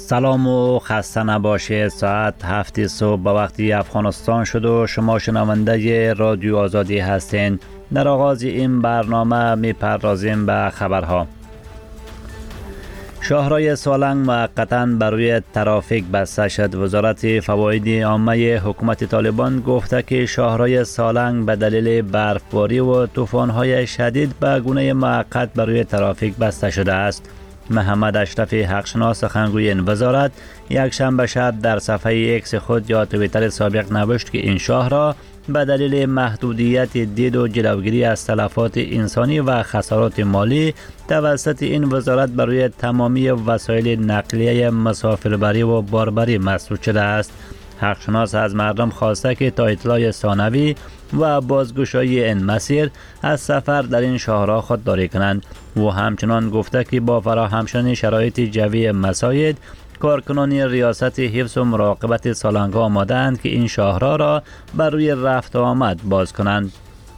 سلام و خسته نباشید. ساعت 7 صبح به وقتی افغانستان شد و شما شنونده رادیو آزادی هستین. در آغاز این برنامه میپردازیم به خبرها. شاهرای سالنگ موقتا برای ترافیک بسته شد. وزارت فواید عامه حکومت طالبان گفته که شاهرای سالنگ به دلیل برفباری و طوفان‌های شدید به گونه موقت برای ترافیک بسته شده است. محمد اشرف حقشناس سخنگوی این وزارت یک شنبه شب در صفحه ایکس خود یا توییتر سابق نوشت که این شاهرا به دلیل محدودیت دید و جلوگیری از تلفات انسانی و خسارات مالی توسط این وزارت برای تمامی وسایل نقلیه مسافربری و باربری مسدود شده است. حقشناس از مردم خواسته که تا اطلاع ثانوی و بازگشایی این مسیر از سفر در این شاهرا خودداری کنند. و همچنان گفته که با فراهم شدن شرایط جوی مساعد، کارکنان ریاست حفظ و مراقبت سالنگ آماده‌اند که این شاهرا را بر روی رفت و آمد باز کنند.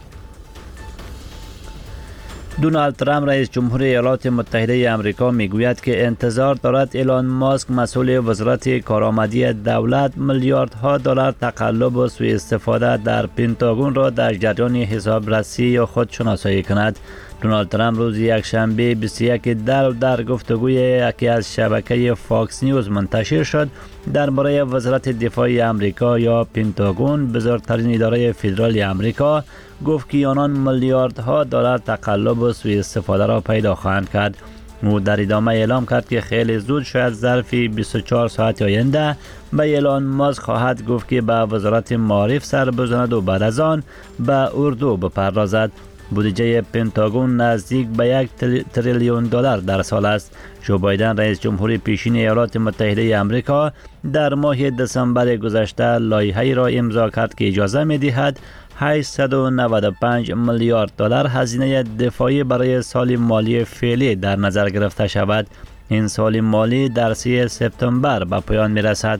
دونالد ترامپ رئیس جمهور ایالات متحده آمریکا میگوید که انتظار دارد ایلان ماسک مسئول وزارت کارآمدی دولت میلیاردها دلار تقلب و سوء استفاده در پنتاگون را در جریان حسابرسی خود شناسایی کند. دونالد ترامپ روز یکشنبه 21 در گفتگوی که از شبکه فاکس نیوز منتشر شد درباره وزارت دفاع آمریکا یا پنتاگون، بزرگترین اداره فدرالی آمریکا، گفت که آنان میلیاردها دلار تقلب و سوء استفاده را پیدا خواهند کرد. او در ادامه اعلام کرد که خیلی زود شاید ظرف 24 ساعت آینده به ایلان ماسک خواهد گفت که به وزارت معارف سر بزند و بعد از آن به اردو بپردازد. بودجه پنتاگون نزدیک به 1 تریلیون دلار در سال است. جو بایدن رئیس جمهور پیشین ایالات متحده آمریکا در ماه دسامبر گذشته لایحه‌ای را امضا کرد که اجازه می‌دهد 895 میلیارد دلار هزینه دفاعی برای سال مالی فعلی در نظر گرفته شود. این سال مالی در 3 سپتامبر به پایان می‌رسد.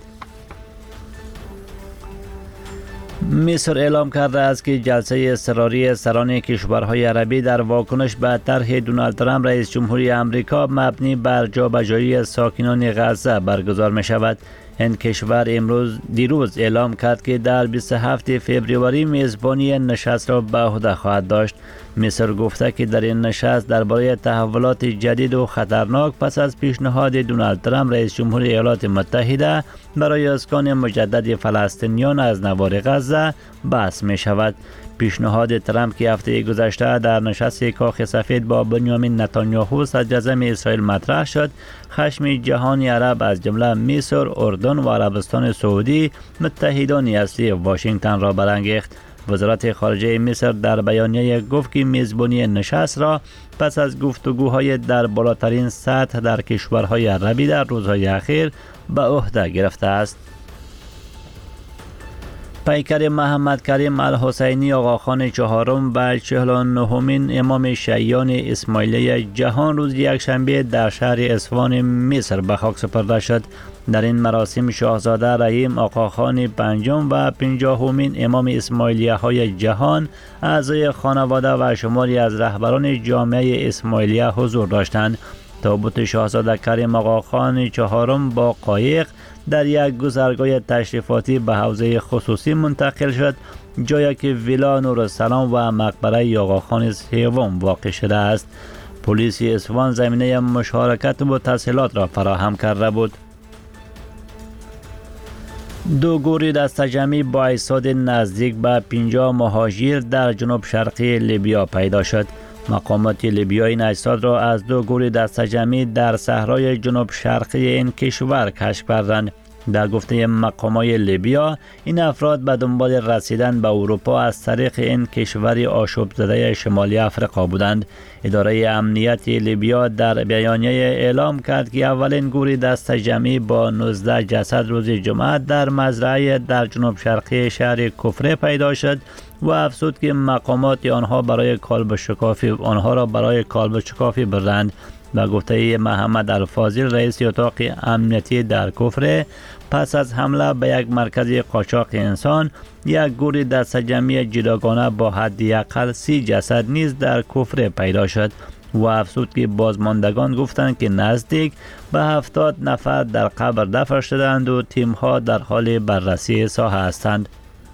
مصر اعلام کرده است که جلسه اضطراری سران کشورهای عربی در واکنش به طرح دونالد ترامپ رئیس جمهوری آمریکا مبنی بر جابجایی ساکنان غزه برگزار می شود. این کشور دیروز اعلام کرد که در 27 فوریه میزبانی نشست را به عهده خواهد داشت. مصر گفته که در این نشست درباره تحولات جدید و خطرناک پس از پیشنهاد دونالد ترامپ رئیس جمهور ایالات متحده برای اسکان مجدد فلسطینیان از نوار غزه بحث می شود. پیشنهاد ترامپ که هفته گذشته در نشست کاخ سفید با بنیامین نتانیاهو صدراعظم اسرائیل مطرح شد، خشم جهان عرب از جمله مصر، اردن و عربستان سعودی متحدان اصلی واشنگتن را برانگیخت. وزارت خارجه مصر در بیانیه گفت که میزبانی نشست را پس از گفتگوهای در بالاترین سطح در کشورهای عربی در روزهای اخیر به عهده گرفته است. پیکر محمد کریم الحسینی آقاخان چهارم و 49مین امام شیعیان اسماعیلیه جهان روز یکشنبه در شهر اصفهان مصر به خاک سپرده شد. در این مراسم شاهزاده رحیم آقاخان پنجم و 50مین امام اسماعیلیه های جهان اعضای خانواده و شماری از رهبران جامعه اسماعیلیه حضور داشتند. تابوت شاهزاده کریم آقاخان چهارم با قایق در یک گذرگاه تشریفاتی به حوزه خصوصی منتقل شد، جایی که ویلا نورالسلام و مقبره آقاخان سوم واقع شده است. پلیس اصفهان زمینه مشارکت و تسهیلات را فراهم کرده بود. 2 گروه دسته‌جمعی با اجساد نزدیک به 50 مهاجر در جنوب شرقی لیبیا پیدا شد. مقامات لیبیایی این اجساد را از 2 گروه دسته‌جمعی در صحرای جنوب شرقی این کشور کشف کردند. در گفته مقامات لیبیا، این افراد به دنبال رسیدن به اروپا از طریق این کشور آشوب زده شمالی افریقا بودند. اداره امنیت لیبیا در بیانیه اعلام کرد که اولین گروه دسته‌جمعی با 19 جسد روز جمعه در مزرعه در جنوب شرقی شهر کفره پیدا شد و افزود که مقامات آنها را برای کالب شکافی بردند. به گفته محمد الفاضل رئیس اتاق امنیتی در کفره، پس از حمله به یک مرکز قاچاق انسان، یک گروه دسته‌جمعی جداگانه با حداقل 30 جسد نیز در کفره پیدا شد. و افزود که بازماندگان گفتند که نزدیک به 70 نفر در قبر دفن شدند و تیم‌ها در حال بررسی ساحه هستند.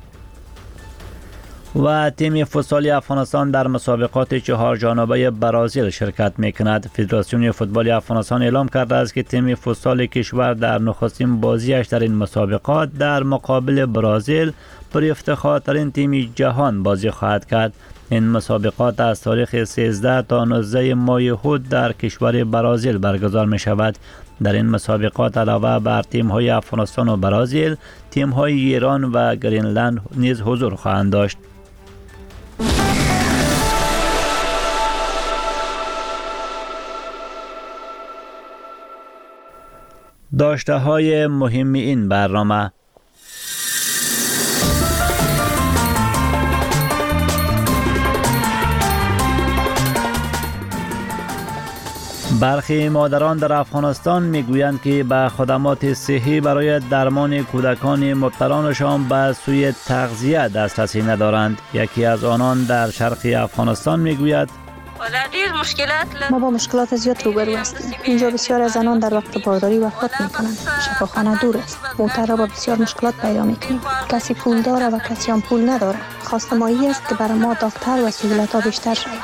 و تیم فوتسال افغانستان در مسابقات 4 جانبه برازیل شرکت می‌کند. فدراسیون فوتبال افغانستان اعلام کرده است که تیم فوتسال کشور در نخستین بازیش در این مسابقات در مقابل برزیل پر افتخارترین تیم جهان بازی خواهد کرد. این مسابقات از تاریخ 13 تا 19 ماه هود در کشور برزیل برگزار می شود. در این مسابقات علاوه بر تیم‌های افغانستان و برزیل، تیم‌های ایران و گرینلند نیز حضور خواهند داشت. داشته‌های مهم این برنامه: برخی مادران در افغانستان میگویند که به خدمات صحی برای درمان کودکان مبتلانشان به سوی تغذیه دسترسی ندارند. یکی از آنان در شرق افغانستان میگوید ما با مشکلات زیاد روبرو هستیم. اینجا بسیار از زنان در وقت بارداری وفات میکنند. شفاخانه دور است. موتر با بسیار مشکلات پیدا میکنیم. کسی پول داره و کسی هم پول نداره. خواست ما این است که برای ما دکتر و سهولت‌ها بیشتر شود.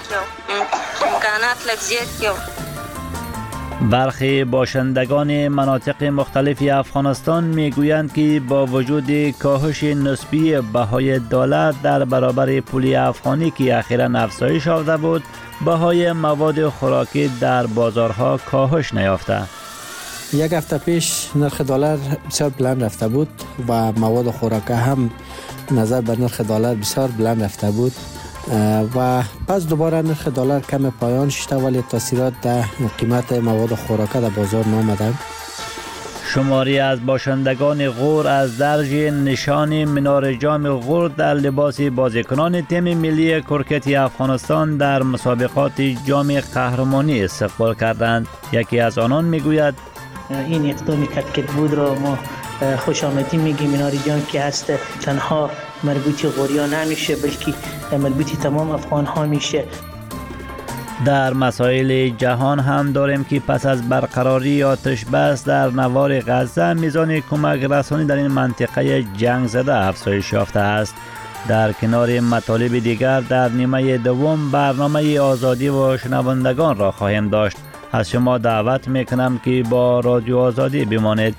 برخی باشندگان مناطق مختلف افغانستان میگویند که با وجود کاهش نسبی بهای دلار در برابر پول افغانی که اخیراً افزایش یافته بود، بهای مواد خوراکی در بازارها کاهش نیافته. یک هفته پیش نرخ دلار بسیار بلند رفته بود و مواد خوراکی هم نظر به نرخ دلار بسیار بلند رفته بود و پس دوباره نرخ دلار کم پایان شده، ولی تاثیرات در قیمت مواد خوراکی در بازار نامدند. شماری از باشندگان غور از درج نشان منار جام غور در لباس بازیکنان تیم ملی کرکت افغانستان در مسابقات جام قهرمانی استقبال کردند. یکی از آنان میگوید این اقدامی که بود را ما خوش آمدی میگیم. منار جام که هست تنها مربوط غوریان نمیشه بلکه مربوط تمام افغان ها میشه. در مسائل جهان هم داریم که پس از برقراری آتش بس در نوار غزه، میزان کمک رسانی در این منطقه جنگ زده افزایش یافته است. در کنار مطالب دیگر در نیمه دوم برنامه آزادی و شنوندگان را خواهیم داشت. از شما دعوت میکنم که با رادیو آزادی بمانید.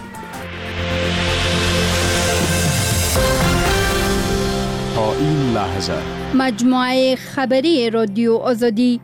تا این لحظه مجموعه خبری رادیو آزادی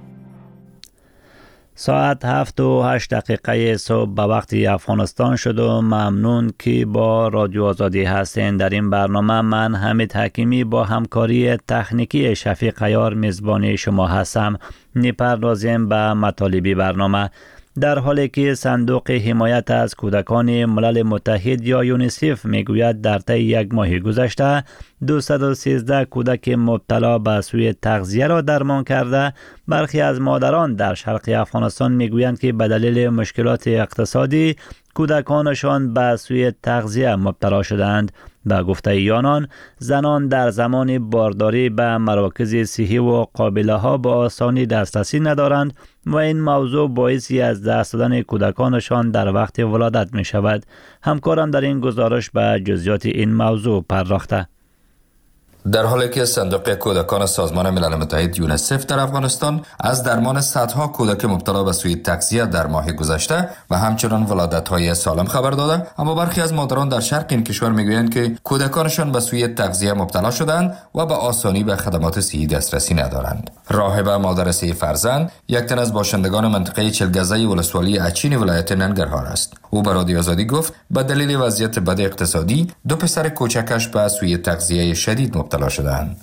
ساعت 7:08 صبح به وقت افغانستان شد و ممنون که با رادیو آزادی هستین. در این برنامه من حمید حکیمی با همکاری تکنیکی شفیق عیار میزبان شما هستم. میپردازیم به مطالب برنامه. در حالی که صندوق حمایت از کودکان ملل متحد یا یونیسف میگوید در طی یک ماه گذشته 213 کودک مبتلا به سوی تغذیه را درمان کرده، برخی از مادران در شرق افغانستان میگویند که به دلیل مشکلات اقتصادی کودکانشان به سوی تغذیه مبتلا شدند. به گفته آنان، زنان در زمان بارداری به مراکز صحی و قابله ها با آسانی دسترسی ندارند و این موضوع باعثی از دست دادن کودکانشان در وقت ولادت می شود. همکارم در این گزارش به جزئیات این موضوع پرداخته. در حالی که صندوق کودکان سازمان ملل متحد یونیسف در افغانستان از درمان صدها کودک مبتلا به سوی تغذیه در ماه گذشته و همچنان ولادت‌های سالم خبر داده، اما برخی از مادران در شرق این کشور میگویند که کودکانشان به سوی تغذیه مبتلا شدند و به آسانی به خدمات صحی دسترسی ندارند. راهبه مادر 3 فرزند، یک تن از باشندگان منطقه چلگزه ولسوالی اچین ولایت ننگرهار است. او به رادیو آزادی گفت به دلیل وضعیت بد اقتصادی 2 پسر کوچکش به سوی تغذیه شدید مبتلا شدند.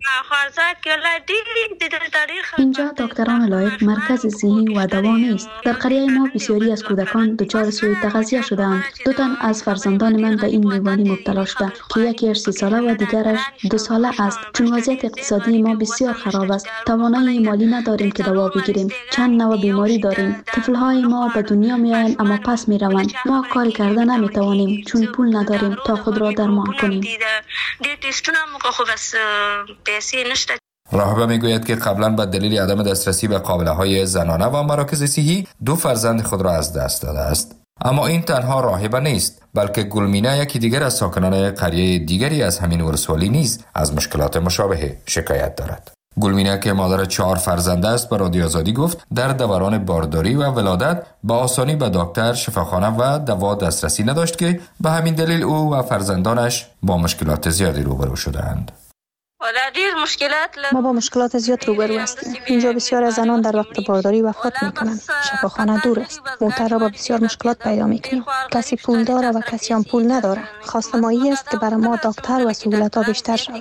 اینجا دکتران لایق، مرکز صحی و دوا نیست. در قریه ما بسیاری از کودکان دچار سوء تغذیه شدند. 2 تن از فرزندان من به این لیوانی مبتلا شده که یکیش 30 ساله و دیگرش 2 ساله است. چون وضعیت اقتصادی ما بسیار خراب است، توانایی مالی نداریم که دوا بگیریم. چند نوع بیماری داریم. طفلهای ما به دنیا میآیند اما پس میروند. ما کاری کرده نمیتوانیم چون پول نداریم تا خود را درمان کنیم. راهبه میگوید که قبلا به دلیل عدم دسترسی به قابله‌های زنانه و مراکز صحی 2 فرزند خود را از دست داده است. اما این تنها راهبه نیست، بلکه گلمینه یکی دیگر از ساکنان قریه دیگری از همین ولسوالی نیز از مشکلات مشابه شکایت دارد. گلمینه که مادر 4 فرزند است به رادیو آزادی گفت در دوران بارداری و ولادت با آسانی به دکتر، شفاخانه و دوا دسترسی نداشت که به همین دلیل او و فرزندانش با مشکلات زیادی روبرو شدند. ما با مشکلات زیاد روبرو هستیم. اینجا بسیار از زنان در وقت بارداری وفات میکنند. شفاخانه دور است. موتر با بسیار مشکلات پیدا میکنیم. کسی پول داره و کسی هم پول نداره. خواست ما این است که برای ما دکتر و سهولت ها بیشتر شود.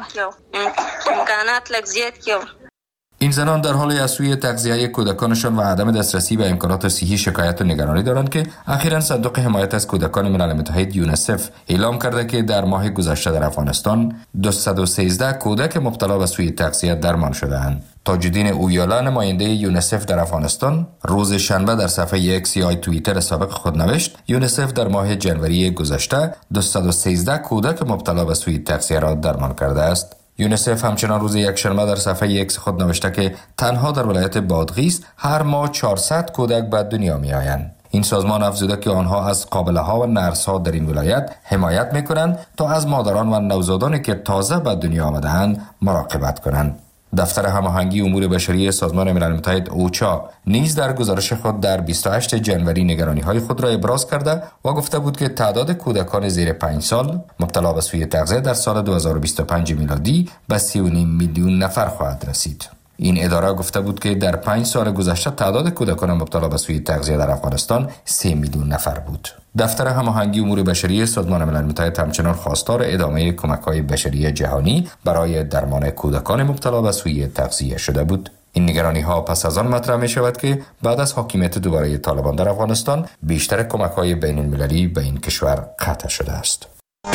این زنان در حال از سوی تغذیه کودکانشان و عدم دسترسی به امکانات صحی شکایت و نگرانی دارند که اخیراً صندوق حمایت از کودکان ملل متحد یونیسف اعلام کرده که در ماه گذشته در افغانستان 213 کودک مبتلا به سوی تغذیه درمان شده‌اند. تاج‌الدین اویالا نماینده یونیسف در افغانستان روز شنبه در صفحه اکس یا توییتر سابق خود نوشت یونیسف در ماه جنوری گذشته 213 کودک مبتلا به سوی تغذیه را درمان کرده است. یونیسف همچنان روز یکشنبه در صفحه اکس خود نوشته که تنها در ولایت بادغیس هر ماه 400 کودک به دنیا می آیند. این سازمان افزوده که آنها از قابله‌ها و نرس‌ها در این ولایت حمایت می‌کنند تا از مادران و نوزادانی که تازه به دنیا آمده‌اند مراقبت کنند. دفتر هماهنگی امور بشری سازمان ملل متحد اوچا نیز در گزارش خود در 28 جنوری نگرانی‌های خود را ابراز کرده و گفته بود که تعداد کودکان زیر 5 سال مبتلا به سوی تغذیه در سال 2025 میلادی به 3.5 میلیون نفر خواهد رسید. این اداره گفته بود که در 5 سال گذشته تعداد کودکان مبتلا به سوی تغذیه در افغانستان 3 میلیون نفر بود. دفتر هماهنگی امور بشری سازمان ملل متحد همچنان خواستار ادامه کمک‌های بشری جهانی برای درمان کودکان مبتلا به سوی تغذیه شده بود. این نگرانی‌ها پس از آن مطرح می‌شود که بعد از حاکمیت دوباره طالبان در افغانستان بیشتر کمک‌های بین‌المللی به این کشور قطع شده است.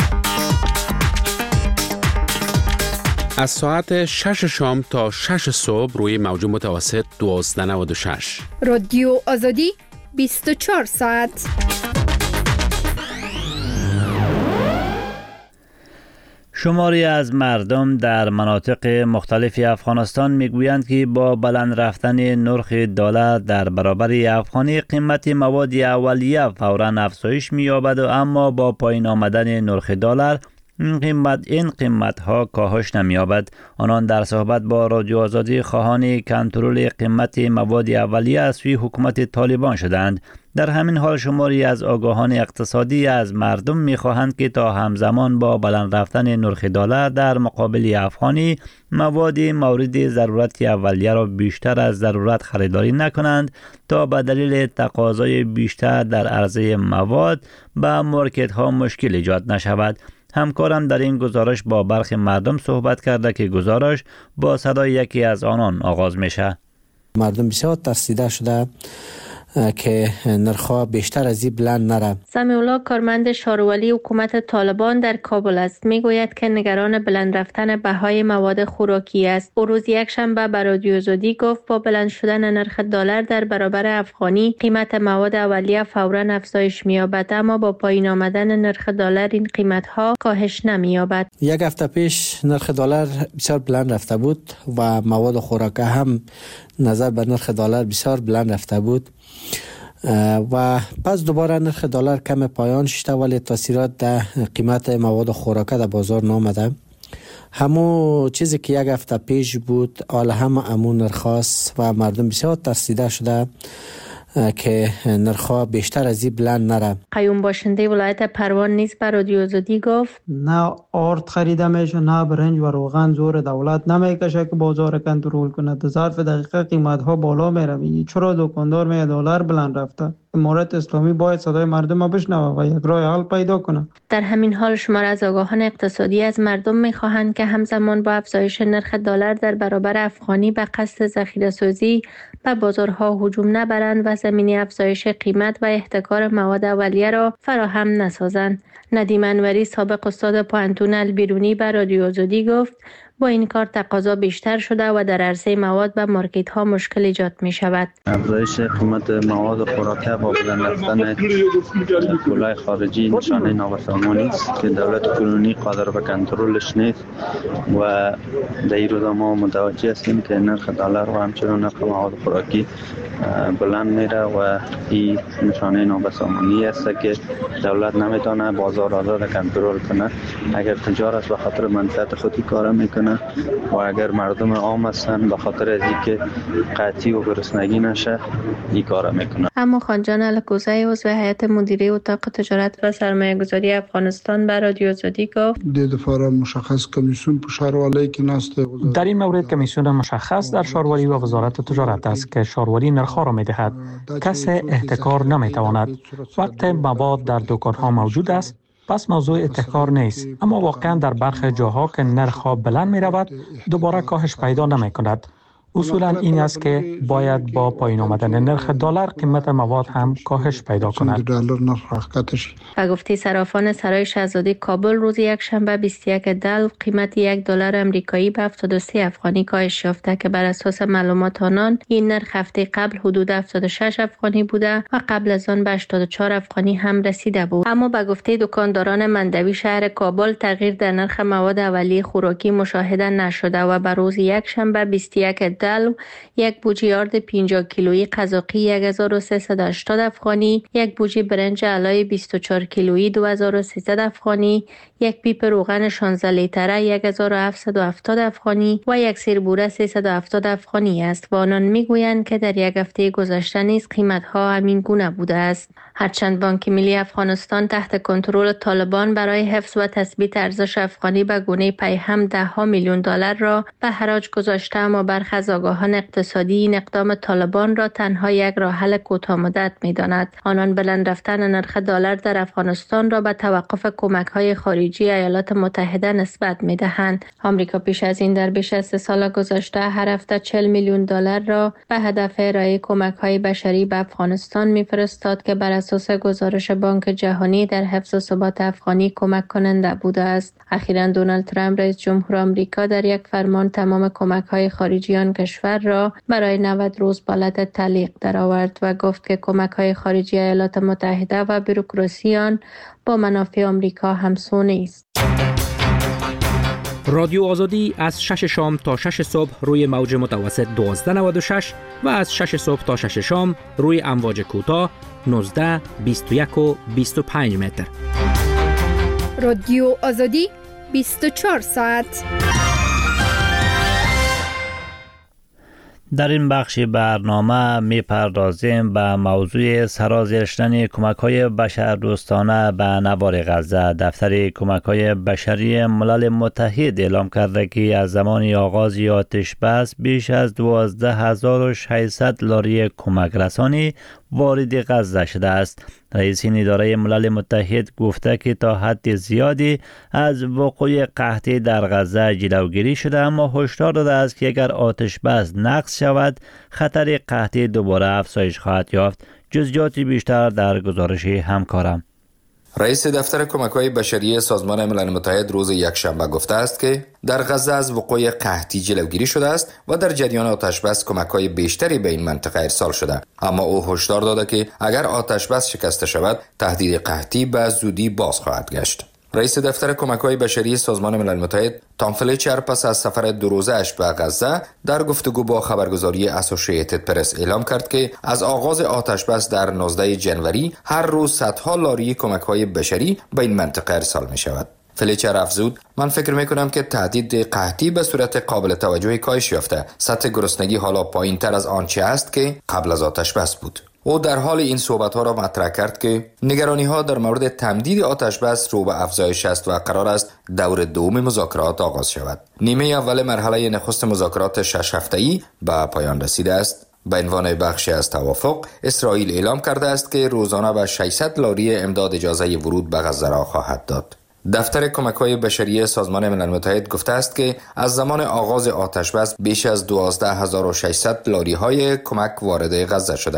از ساعت 6 شام تا 6 صبح روی موج متوسط 1296 رادیو آزادی 24 ساعت. شماری از مردم در مناطق مختلف افغانستان میگویند که با بلند رفتن نرخ دلار در برابر افغانی قیمت مواد اولیه فوراً افزایش می‌یابد و اما با پایین آمدن نرخ دلار این قیمت ها کاهش نمی‌یابد. آنان در صحبت با رادیو آزادی خواهان کنترل قیمت مواد اولیه از سوی حکومت طالبان شدند. در همین حال شماری از آگاهان اقتصادی از مردم می‌خواهند که تا همزمان با بلند رفتن نرخ دلار در مقابل افغانی مواد مورد ضرورت اولیه را بیشتر از ضرورت خریداری نکنند تا به دلیل تقاضای بیشتر در عرضه مواد به مارکت ها مشکل ایجاد نشود. همکارم در این گزارش با برخی مردم صحبت کرده که گزارش با صدای یکی از آنان آغاز میشه. مردم بسیار ترسیده شده که نرخ‌ها بیشتر از این بلند نره. سمیعالله کارمند شارولی حکومت طالبان در کابل است. میگوید که نگران بلند رفتن بهای مواد خوراکی است. او روز یکشنبه به رادیو آزادی گفت با بلند شدن نرخ دلار در برابر افغانی قیمت مواد اولیه فوراً افزایش می‌یابد، اما با پایین آمدن نرخ دلار این قیمت‌ها کاهش نمی‌یابد. یک هفته پیش نرخ دلار بسیار بلند رفته بود و مواد خوراکی هم نظر به نرخ دلار بسیار بلند رفته بود و پس دوباره نرخ دلار کم پایان شده ولی تاثیرات در قیمت مواد خوراکی در بازار نامده. همون چیزی که یک هفته پیش بود حالا هم همون نرخ است و مردم بسیار ترسیده شده که نرخ‌ها بیشتر از این بلند نره. قیوم باشنده ولایت پروان نیز بر رادیو آزادی گفت نه آرد خریده میشه نه برنج و روغن زور دولت نمیکشه که بازار کنترل کنه. در ظرف دقیقه قیمت ها بالا میره. چرا دکاندار میگه دلار بلند رفته؟ امارت اسلامی باید صدای مردم رو بشنوه و یک راه حل پیدا کنه. در همین حال شمار از آگاهان اقتصادی از مردم میخواهند که همزمان با افزایش نرخ دلار در برابر افغانی به قصد ذخیره سازی به بازارها هجوم نبرند و زمینه افزایش قیمت و احتکار مواد اولیه را فراهم نسازند. ندیم انوری سابق استاد پوهنتون البیرونی به رادیو آزادی گفت با این کار تقاضا بیشتر شده و در عرصه مواد به مارکت ها مشکل ایجاد می شود. افزایش قیمت مواد خوراکی با بلند رفتن پولای خارجی نشانه نابسامانی است که دولت کنونی قادر به کنترلش نیست و در این روزا ما متوجه هستیم که نرخ دلار و همچنان نرخ مواد خوراکی بلند میره و این نشانه نابسامانی است که دولت نمیتونه بازار آزاد کنترل کنه. اگر تجارت به خاطر منفعت خودی کار میکنه و اگر مردم عام هستن به خاطر از اینکه قحطی و گرسنگی نشه این کار میکنه. اما خانجان الکوزی عضو هیئت مدیره اتاق تجارت و سرمایه گذاری افغانستان به رادیو آزادی گفت دفعه مشخص کمیسیون پشاروالی که نست در این مورد کمیسیون مشخص در شارواری و وزارت تجارت است که شارواری نرخ را میدهد. کس احتکار نمیتواند. وقتی مواد در دکان‌ها موجود است پس موضوع احتکار نیست، اما واقعا در برخی جاها که نرخ بلند می رود دوباره کاهش پیدا نمی کند. اصولا این است که باید با پایین آمدن نرخ دلار قیمت مواد هم کاهش پیدا کند. و گفته صرافان سرای شاهزاده کابل روز یکشنبه 21 دلو قیمت $1 آمریکایی به 73 افغانی کاهش یافته که بر اساس معلومات آنان این نرخ هفته قبل حدود 76 افغانی بوده و قبل از آن به 84 افغانی هم رسیده بود. اما به گفته دکانداران مندوی شهر کابل تغییر در نرخ مواد اولیه خوراکی مشاهده نشده و بر روز یکشنبه 21 دلو یک بوجه یارد 50 کیلویی قزاقی 1380 افغانی، یک بوجه برنج علای 24 کیلویی 2300 افغانی، یک پیپ روغن 16 لیتره 1770 افغانی و یک سیر بوره 370 افغانی است و آنان میگویند که در یک هفته گذشته نیز قیمت ها همین گونه بوده است. هرچند بانک ملی افغانستان تحت کنترل طالبان برای حفظ و تثبیت ارزش افغانی به گونه پیهم $10 میلیون را به حراج گذاشته، اما برخی از آگاهان اقتصادی این اقدام طالبان را تنها یک راه حل کوتاه‌مدت می‌دانند. آنان بلند رفتن نرخ دلار در افغانستان را به توقف کمک‌های خارجی ایالات متحده نسبت می‌دهند. آمریکا پیش از این در بیش از 3 سال گذشته هر هفته $40 میلیون را به هدف ارائه کمک‌های بشری به افغانستان می‌فرستاد که بر اساس گزارش بانک جهانی در حفظ و ثبات افغانی کمک کننده بوده است. اخیراً دونالد ترامپ رئیس جمهور آمریکا در یک فرمان تمام کمک‌های خارجی آن کشور را برای 90 روز به حالت تعلیق درآورد و گفت که کمک‌های خارجی ایالات متحده و بوروکراسی آن با منافع آمریکا همسو نیست. رادیو آزادی از 6 شام تا 6 صبح روی موج متوسط 1296 و از 6 صبح تا 6 شام روی امواج کوتاه 19، 21 و 25 متر. رادیو آزادی 24 ساعت. در این بخش برنامه می‌پردازیم به موضوع سرازیر شدن کمک‌های بشردوستانه به نوار غزه. دفتر کمک‌های بشری ملل متحد اعلام کرده که از زمان آغاز آتش بس بیش از 12600 لاری کمک رسانی وارد غزه شده است. رئیس اداره ملل متحد گفته که تا حد زیادی از وقوع قحطی در غزه جلوگیری شده، اما هشدار داده است که اگر آتش بس نقض شود خطر قحطی دوباره افزایش خواهد یافت. جزئیات بیشتر در گزارش همکارم. رئیس دفتر کمک‌های بشری سازمان ملل متحد روز یکشنبه گفته است که در غزه از وقوع قحطی جلوگیری شده است و در جریان آتش بس کمک‌های بیشتری به این منطقه ارسال شده، اما او هشدار داده که اگر آتش بس شکسته شود تهدید قحطی به زودی باز خواهد گشت. رئیس دفتر کمک‌های بشری سازمان ملل متحد تام فلیچر پس از سفر 2 روزه‌اش به غزه در گفتگو با خبرگزاری اسوسییتد پرس اعلام کرد که از آغاز آتش بس در 19 جنوری هر روز صدها لاری کمک‌های بشری به این منطقه ارسال می‌شود. فلیچر افزود: من فکر می‌کنم که تهدید قحطی به صورت قابل توجهی کاهش یافته. سطح گرسنگی حالا پایین‌تر از آنچه است که قبل از آتش بس بود. او در حال این صحبت‌ها را مطرح کرد که نگرانی‌ها در مورد تمدید آتش بس رو به افزایش است و قرار است دور دوم مذاکرات آغاز شود. نیمه اول مرحله نخست مذاکرات 6 هفته‌ای به پایان رسیده است. به عنوان بخشی از توافق، اسرائیل اعلام کرده است که روزانه به 600 لاری امداد اجازه ورود به غزه را خواهد داد. دفتر کمک‌های بشری سازمان ملل متحد گفته است که از زمان آغاز آتش بس بیش از 12600 لاری‌های کمک وارد غزه شده‌اند.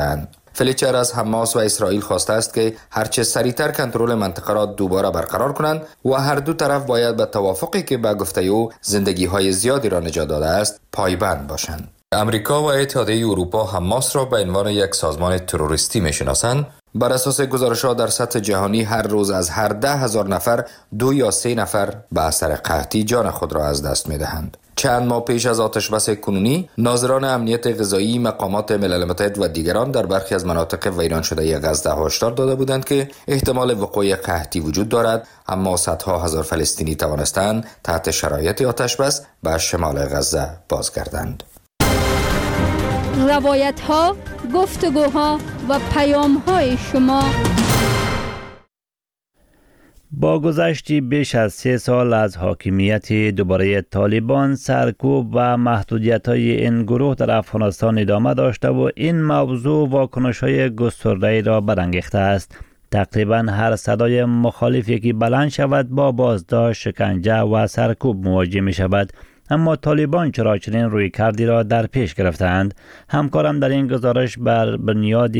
فلیچر از حماس و اسرائیل خواسته است که هرچه سریعتر کنترل منطقه را دوباره برقرار کنند و هر دو طرف باید به توافقی که به گفته او زندگی‌های زیادی را نجات داده است پایبند باشند. امریکا و اتحادیه اروپا حماس را به عنوان یک سازمان تروریستی می‌شناسند. بر اساس گزارش‌ها در سطح جهانی هر روز از هر 10,000 نفر 2 یا 3 نفر به اثر قحطی جان خود را از دست می‌دهند. چند ماه پیش از آتش‌بس کنونی، ناظران امنیت غذایی، مقامات ملل متحد و دیگران در برخی از مناطق ویران شده غزه هشدار داده بودند که احتمال وقوع قحطی وجود دارد، اما صدها هزار فلسطینی توانستند تحت شرایط آتش‌بس به شمال غزه بازگردند. روایت‌ها، گفتگوها و پیام‌های شما. با گذشت بیش از 3 سال از حاکمیت دوباره طالبان، سرکوب و محدودیت‌های این گروه در افغانستان ادامه داشته و این موضوع واکنش‌های گسترده‌ای را برانگیخته است. تقریباً هر صدای مخالفی که بلند شود با بازداشت، شکنجه و سرکوب مواجه می شود. اما طالبان چرا چنین روی کردی را در پیش گرفتند؟ همکارم در این گزارش بر بنیاد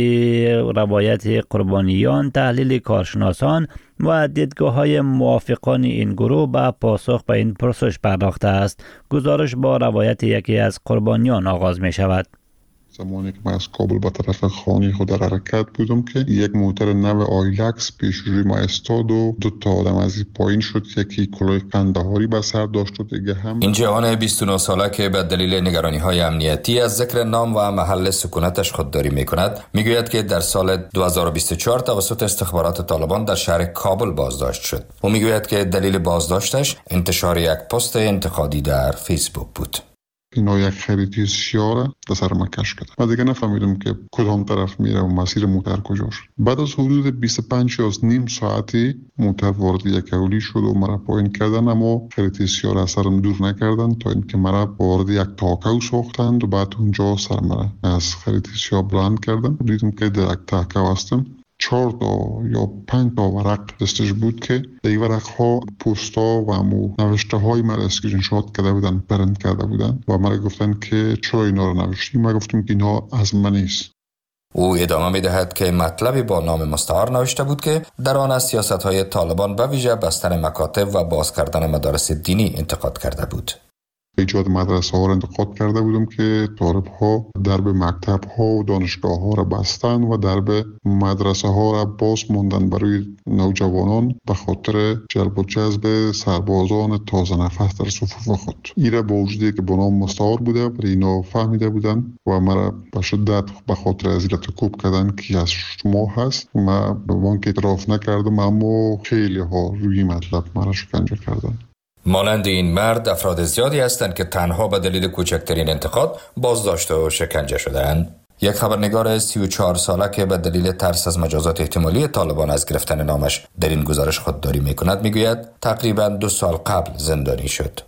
روایت قربانیان، تحلیل کارشناسان و دیدگاه‌های موافقان این گروه به پاسخ به این پرسش پرداخته است. گزارش با روایت یکی از قربانیان آغاز می شود. زمانی که من از کابل به طرف خانه خود در حرکت بودم که یک موتر نو آیلکس پیش روی ما استاد و 2 تا آدم از این پایین شد، یکی کلاه قندهاری به سر داشت و دیگه هم. این جوان 29 ساله که به دلیل نگرانی‌های امنیتی از ذکر نام و محل سکونتش خودداری می‌کند، میگوید که در سال 2024 توسط استخبارات طالبان در شهر کابل بازداشت شد. او میگوید که دلیل بازداشتش انتشار یک پست انتقادی در فیسبوک بود. اینا یک خریطی سیاه در سر من کش کرد. من دیگه نفهمیدم که کدام طرف میره و مسیر موتر کجاست. بعد از حدود 25 یا نیم ساعتی موتر وارد یک اولی شد و مرا پایین کردن، اما خریطی سیاه را از سرم دور نکردن تا اینکه مرا وارد یک تاکو ساختند و بعد اونجا سر مرا از خریطی سیاه بلند کردن. دیدم که در یک تاکو هستم. 4 تا یا 5 تا ورق دستش بود که در این ورق ها پوستا و نوشته های مرا اسکرین شات کرده بودن، پرنت کرده بودن و مرا گفتن که چرا اینا رو نوشتی؟ من گفتم که اینا از من نیست. او ادامه می دهد که مطلبی با نام مستعار نوشته بود که در آن از سیاست های طالبان به ویژه بستن مکاتب و باز کردن مدارس دینی انتقاد کرده بود. ایجاد مدرسه ها را انتقاد کرده بودم که طالب ها درب مکتب ها و دانشگاه ها را بستن و درب مدرسه ها را باز موندن برای نوجوانان به خاطر جلب و جذب سربازان تازه نفس در صفوف خود. این را با وجودی که با نام مستعار بوده برای اینا فهمیده بودن و مرا به شدت به خاطر ازیلت کوب کردن که از شما هست. من به بانک اعتراف نکردم، اما خیلی ها روی مطلب مرا شکنجه کردن. مانند این مرد افراد زیادی هستند که تنها به دلیل کوچکترین انتقاد بازداشت و شکنجه شدند. یک خبرنگار 34 ساله که به دلیل ترس از مجازات احتمالی طالبان از گرفتن نامش در این گزارش خودداری میکند میگوید تقریباً 2 سال قبل زندانی شد.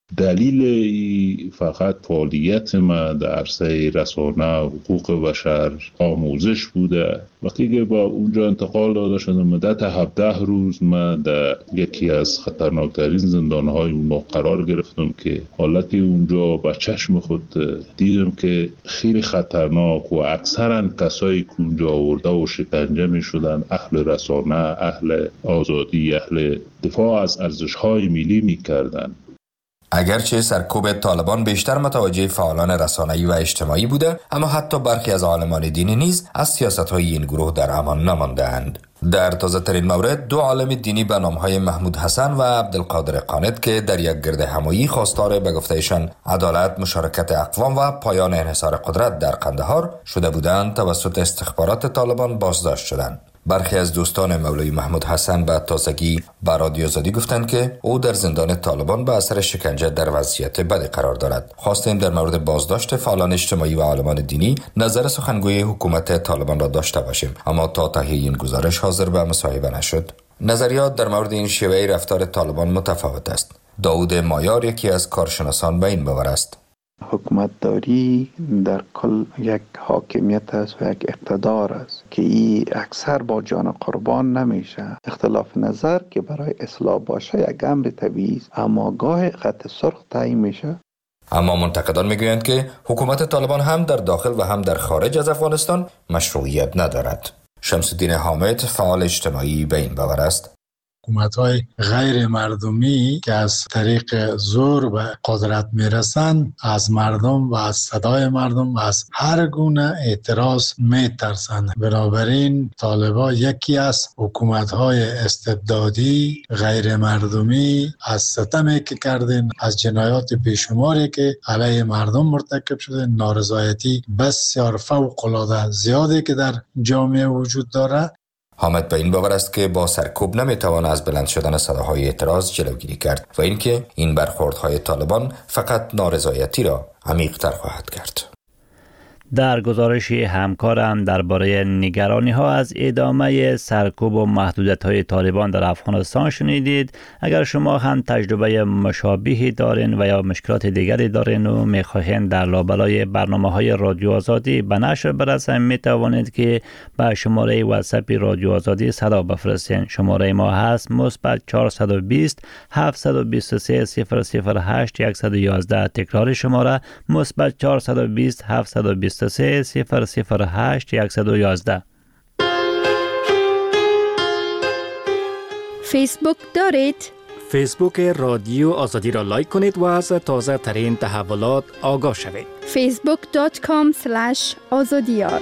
دلیل فقط فعالیت من در عرصه رسانه حقوق بشر آموزش بوده. وقتی که با اونجا انتقال داده شدم مدت 17 روز من در یکی از خطرناکترین زندانهای اون قرار گرفتم که حالتی اونجا با چشم خود دیدم که خیلی خطرناک و اکثرا کسایی که اونجا آورده و شکنجه می شدن اهل رسانه، اهل آزادی، اهل دفاع از ارزش‌های ملی می کردن. اگرچه سرکوب طالبان بیشتر متوجه فعالان رسانه‌ای و اجتماعی بوده، اما حتی برخی از عالمان دینی نیز از سیاست‌های این گروه در امان نمانده‌اند. در تازه‌ترین مورد 2 عالم دینی به نام‌های محمود حسن و عبدالقادر قانت که در یک گرد همایی خواستار به گفته‌ایشان عدالت، مشارکت اقوام و پایان انحصار قدرت در قندهار شده بودند توسط استخبارات طالبان بازداشت شدند. برخی از دوستان مولوی محمود حسن به تازگی به رادیو آزادی گفتند که او در زندان طالبان به اثر شکنجه در وضعیت بدی قرار دارد. خواستیم در مورد بازداشت فعالان اجتماعی و عالمان دینی نظر سخنگوی حکومت طالبان را داشته باشیم، اما تا تهیه این گزارش حاضر به مصاحبه نشد. نظریات در مورد این شیوه رفتار طالبان متفاوت است. داود مایار یکی از کارشناسان به این باور است. حکومت داری در کل یک حاکمیت است و یک اقتدار است که این اکثر با جان قربان نمیشه. اختلاف نظر که برای اصلاح باشه یک امر طبیعی است، اما گاه خط سرخ تعیین میشه. اما منتقدان میگویند که حکومت طالبان هم در داخل و هم در خارج از افغانستان مشروعیت ندارد. شمس الدین حامد، فعال اجتماعی، به این باور است حکومت‌های غیر مردمی که از طریق زور به قدرت میرسند از مردم و از صدای مردم و از هر گونه اعتراض میترسند. بنابراین طالبان یکی از حکومت‌های استبدادی غیر مردمی از ستمی که کردن، از جنایات بیشماری که علیه مردم مرتکب شده، نارضایتی بسیار فوق‌العاده زیادی که در جامعه وجود دارد. حامد به این باور است که با سرکوب نمیتوان از بلند شدن صداهای اعتراض جلوگیری کرد و اینکه این برخوردهای طالبان فقط نارضایتی را عمیق‌تر خواهد کرد. در گزارشی همکارم درباره نگرانی‌ها از ادامه سرکوب و محدودیت‌های طالبان در افغانستان شنیدید. اگر شما هم تجربه مشابهی دارین و یا مشکلات دیگری دارین و می‌خواهید در لابلای برنامه‌های رادیو آزادی به نشر برسن، می‌توانید که به شماره واتساپ رادیو آزادی صدا بفرستین. شماره ما هست +420 723 008 111. تکرار شماره +420 723 008 111. فیسبوک دارید؟ فیسبوک رادیو آزادی را لایک کنید و از تازه ترین تحولات آگاه شوید. facebook.com/azadiyar.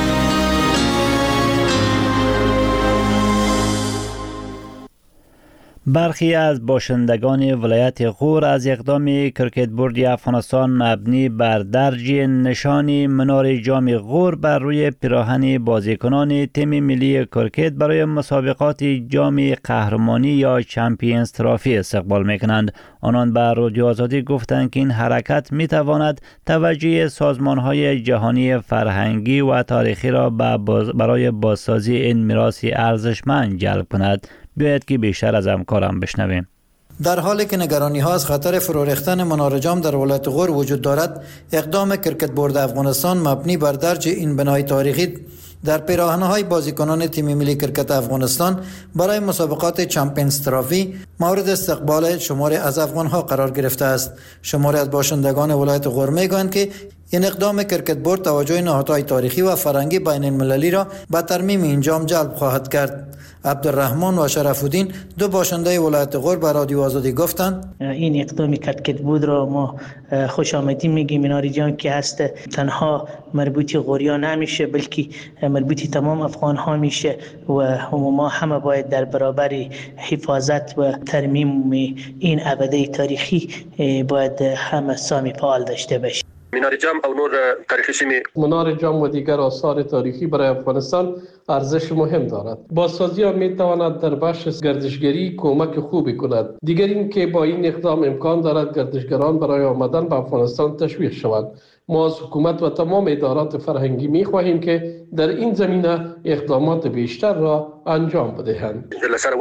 برخی از باشندگان ولایت غور از اقدام کرکت بورد افغانستان مبنی بر درج نشانی منار جام غور بر روی پیراهن بازیکنان تیم ملی کرکت برای مسابقات جام قهرمانی یا چمپیونز ترافی استقبال میکنند. آنان به رادیو آزادی گفتند که این حرکت میتواند توجه سازمانهای جهانی فرهنگی و تاریخی را برای بازسازی این میراث ارزشمند جلب کند. بیاید که بیشتر از همکارم بشنویم. در حالی که نگرانی ها از خطر فرو ریختن منار جام در ولایت غور وجود دارد، اقدام کرکت بورد افغانستان مبنی بر درج این بنای تاریخی در پیراهن‌های بازیکنان تیم ملی کرکت افغانستان برای مسابقات چمپیونز ترافی مورد استقبال شماری از افغان‌ها قرار گرفته است. شماری از باشندگان ولایت غور می‌گویند که این اقدام کرکت بورد توجه نهادهای تاریخی و فرهنگی بین المللی را به ترمیم این جام جلب خواهد کرد. عبدالرحمن و شرف الدین، دو باشنده ولایت غور، به رادیو آزادی گفتند این اقدام کرکت بورد را ما خوش آمدی میگیم. منار جام که هست تنها مربوط غوریان نمیشه بلکه مربوط تمام افغان ها میشه و ما همه باید در برابر حفاظت و ترمیم این ابده تاریخی باید همه سامی فعال داشته باشیم. منار جام او نور تاریخی سیمه منار جام و دیگر آثار تاریخی برای افغانستان ارزش مهم دارد. بازسازی آن میتواند در بخش گردشگری کمک خوبی کند. دیگر این که با این اقدام امکان دارد گردشگران برای آمدن به افغانستان تشویق شوند. ما از حکومت و تمام ادارات فرهنگی می خواهیم که در این زمینه اقدامات بیشتر را انجام بدهند.